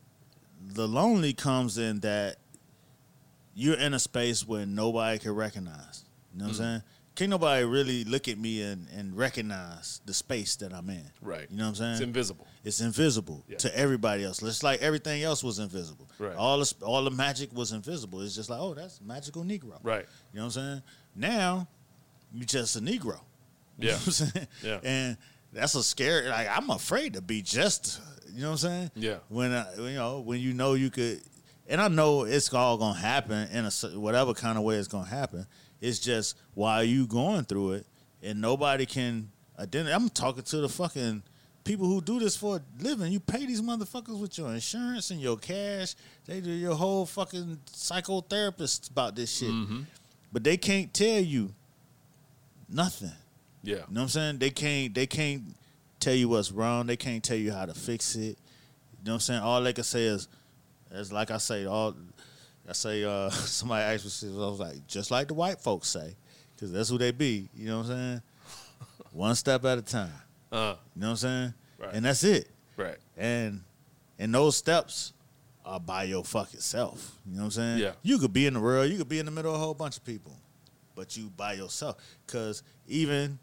the lonely comes in that you're in a space where nobody can recognize. You know what I'm saying? Can't nobody really look at me and, and recognize the space that I'm in. Right. You know what I'm saying? It's invisible. It's invisible Yeah. to everybody else. Just like everything else was invisible. Right. All the, all the magic was invisible. It's just like, oh, that's magical Negro. Right. You know what I'm saying? Now, you just a Negro. You Yeah. know what I'm saying? Yeah. And that's a scary, like, I'm afraid to be just, you know what I'm saying? Yeah. When, I, you know, when you know you could, and I know it's all going to happen in a, cer- whatever kind of way it's going to happen. It's just while you going through it and nobody can identify. I'm talking to the fucking people who do this for a living. You pay these motherfuckers with your insurance and your cash. They do your whole fucking psychotherapist about this shit. Mm-hmm. But they can't tell you nothing. Yeah. You know what I'm saying? They can't they can't tell you what's wrong. They can't tell you how to fix it. You know what I'm saying? All they can say is, as like I say, all I say, uh, somebody asked me, I was like, just like the white folks say, because that's who they be. You know what I'm saying? One step at a time. Uh, You know what I'm saying? Right. And that's it. right. And and those steps are by your fucking self. You know what I'm saying? Yeah. You could be in the world, you could be in the middle of a whole bunch of people, but you by yourself. Because even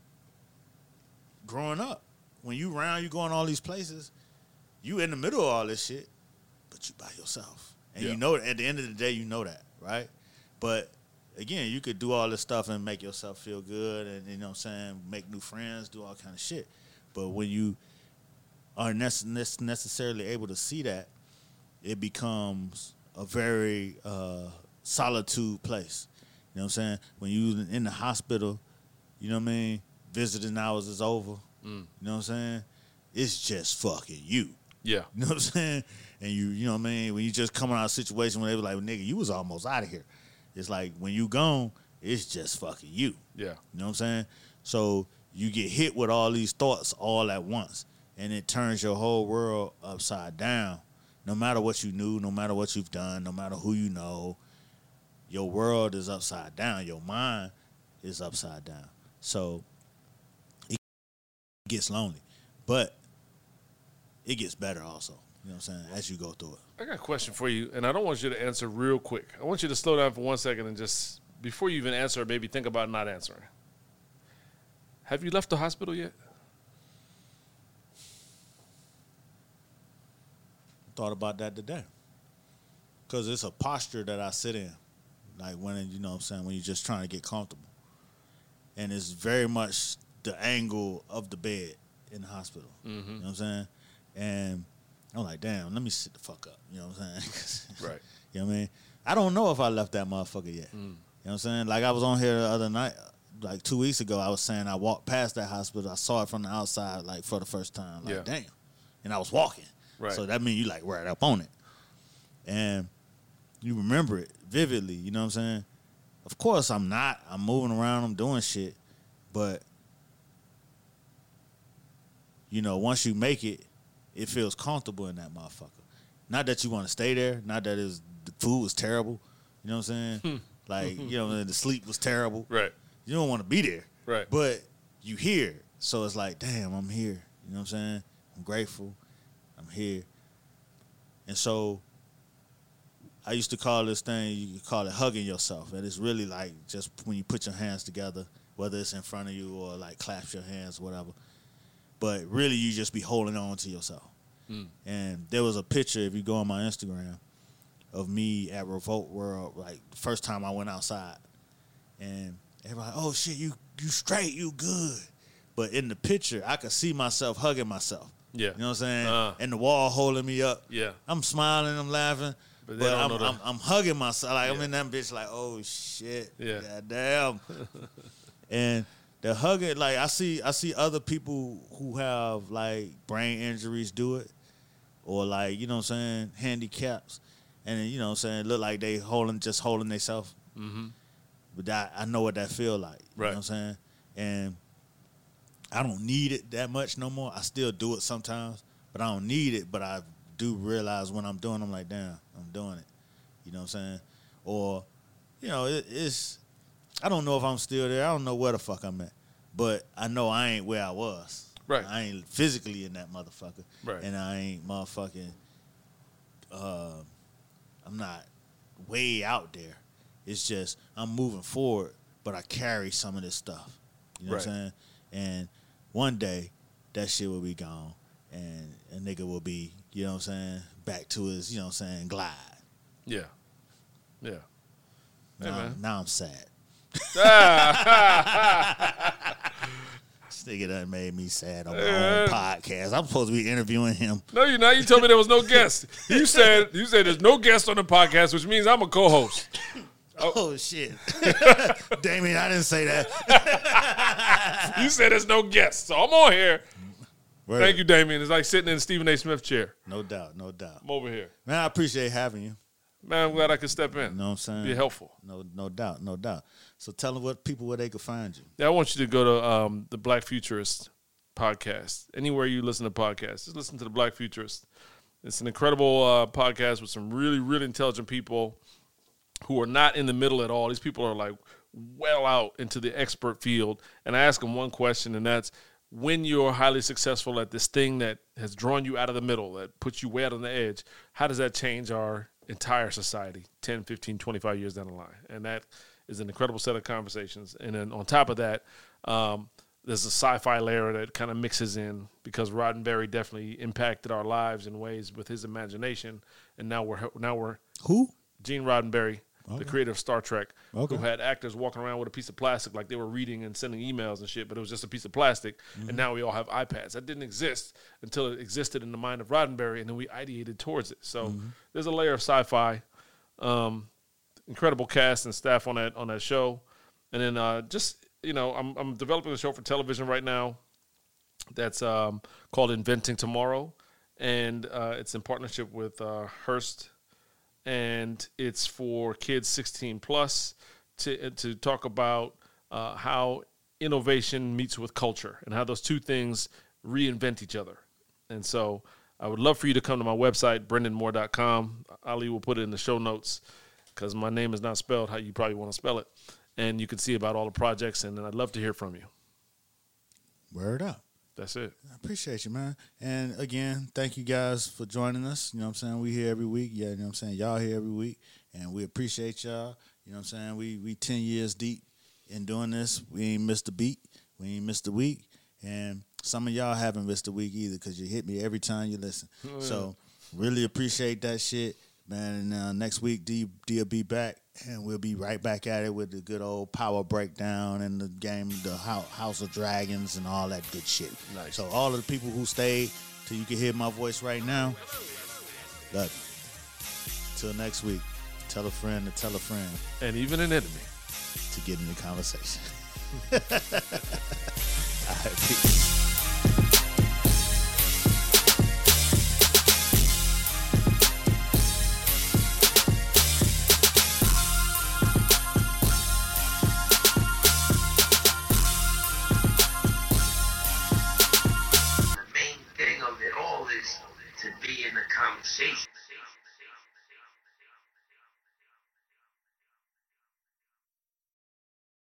growing up, when you around, you going all these places, you in the middle of all this shit, but you by yourself. And Yeah. you know, at the end of the day, you know that, right? But again, you could do all this stuff and make yourself feel good and, you know what I'm saying, make new friends, do all kind of shit. But when you are nece- necessarily able to see that, it becomes a very uh, solitude place. You know what I'm saying? When you in the hospital, you know what I mean, visiting hours is over. Mm. You know what I'm saying? It's just fucking you. Yeah. You know what I'm saying? And you, you know what I mean? When you just coming out of a situation where they were like, nigga, you was almost out of here. It's like when you gone, it's just fucking you. Yeah. You know what I'm saying? So you get hit with all these thoughts all at once, and it turns your whole world upside down. No matter what you knew, no matter what you've done, no matter who you know, your world is upside down. Your mind is upside down. So it gets lonely. But it gets better also. You know what I'm saying? As you go through it. I got a question for you, and I don't want you to answer real quick. I want you to slow down for one second and just, before you even answer, maybe think about not answering. Have you left the hospital yet? Thought about that today. Because it's a posture that I sit in. Like when, you know what I'm saying, when you're just trying to get comfortable. And it's very much the angle of the bed in the hospital. Mm-hmm. You know what I'm saying? And I'm like, damn, let me sit the fuck up. You know what I'm saying? Right. You know what I mean? I don't know if I left that motherfucker yet. Mm. You know what I'm saying? Like I was on here the other night, like two weeks ago, I was saying I walked past that hospital. I saw it from the outside, like for the first time. Like, Yeah. damn. And I was walking. Right. So that means you like right up on it. And you remember it vividly, you know what I'm saying? Of course I'm not. I'm moving around, I'm doing shit. But, you know, once you make it, it feels comfortable in that motherfucker. Not that you want to stay there. Not that it's, the food was terrible. You know what I'm saying? Like, you know, the sleep was terrible. Right. You don't want to be there. Right. But you here. So it's like, damn, I'm here. You know what I'm saying? I'm grateful. I'm here. And so I used to call this thing, you could call it hugging yourself. And it's really like just when you put your hands together, whether it's in front of you or like claps your hands, whatever. But really you just be holding on to yourself. Mm. And there was a picture, if you go on my Instagram, of me at Revolt World, like the first time I went outside. And everybody, oh shit, you you straight, you good. But in the picture, I could see myself hugging myself. Yeah. You know what I'm saying? Uh. And the wall holding me up. Yeah. I'm smiling, I'm laughing. But But, they don't I'm, know the- I'm I'm hugging myself. Like I'm Yeah. in that bitch like, oh shit. Yeah. Goddamn. And the hugging, like I see I see other people who have like brain injuries do it. Or like, you know what I'm saying, handicaps. and you know what I'm saying, look like they holding just holding themselves. Mm-hmm. But that, I know what that feel like. You Right. know what I'm saying? And I don't need it that much no more. I still do it sometimes, but I don't need it. But I do realize when I'm doing it, I'm like, damn, I'm doing it. You know what I'm saying? Or, you know, it, it's, I don't know if I'm still there. I don't know where the fuck I'm at. But I know I ain't where I was. Right. I ain't physically in that motherfucker. Right. And I ain't motherfucking, uh, I'm not way out there. It's just I'm moving forward, but I carry some of this stuff. You know Right. what I'm saying? And one day, that shit will be gone, and a nigga will be, you know what I'm saying, back to his, you know what I'm saying, glide. Yeah. Yeah. Hey, now, man. now I'm sad. This nigga done made me sad on my own podcast. I'm supposed to be interviewing him. No, you're not. You told me there was no guest. You said you said there's no guest on the podcast, which means I'm a co-host. Oh, oh shit. Damien, I didn't say that. You said there's no guest, so I'm on here. Word. Thank you, Damien. It's like sitting in Stephen A. Smith chair. No doubt, no doubt. I'm over here. Man, I appreciate having you. Man, I'm glad I could step in. You know what I'm saying? Be helpful. No, no doubt, no doubt. So tell them what people where they can find you. Yeah, I want you to go to um, the Black Futurist podcast. Anywhere you listen to podcasts, just listen to the Black Futurist. It's an incredible uh, podcast with some really, really intelligent people who are not in the middle at all. These people are like well out into the expert field. And I ask them one question, and that's, when you're highly successful at this thing that has drawn you out of the middle, that puts you way out on the edge, how does that change our entire society ten, fifteen, twenty-five years down the line? And that is an incredible set of conversations. And then on top of that, um, there's a sci-fi layer that kind of mixes in, because Roddenberry definitely impacted our lives in ways with his imagination. And now we're now we're Who? Gene Roddenberry, Okay. the creator of Star Trek, Okay. who had actors walking around with a piece of plastic like they were reading and sending emails and shit, but it was just a piece of plastic. Mm-hmm. And now we all have iPads. That didn't exist until it existed in the mind of Roddenberry, and then we ideated towards it. So Mm-hmm. there's a layer of sci-fi, um, incredible cast and staff on that on that show. And then uh, just, you know, I'm, I'm developing a show for television right now that's um, called Inventing Tomorrow, and uh, it's in partnership with uh, Hearst, and it's for kids sixteen plus to to talk about uh, how innovation meets with culture and how those two things reinvent each other. And so I would love for you to come to my website, brendan moore dot com. Ali will put it in the show notes because my name is not spelled how you probably want to spell it. And you can see about all the projects, and I'd love to hear from you. Word up. That's it. I appreciate you, man. And again, thank you guys for joining us. You know what I'm saying? We here every week. Yeah, you know what I'm saying? Y'all here every week. And we appreciate y'all. You know what I'm saying? We we ten years deep in doing this. We ain't missed a beat. We ain't missed a week. And some of y'all haven't missed a week either, because you hit me every time you listen. Oh, yeah. So really appreciate that shit, man. And uh, next week, D will be back. And we'll be right back at it with the good old power breakdown and the game, the House of Dragons and all that good shit. Nice. So all of the people who stayed till you can hear my voice right now, love you. Till next week, tell a friend to tell a friend And even an enemy. to get in the conversation. All right, peace. The main thing of it all is to be in the conversation.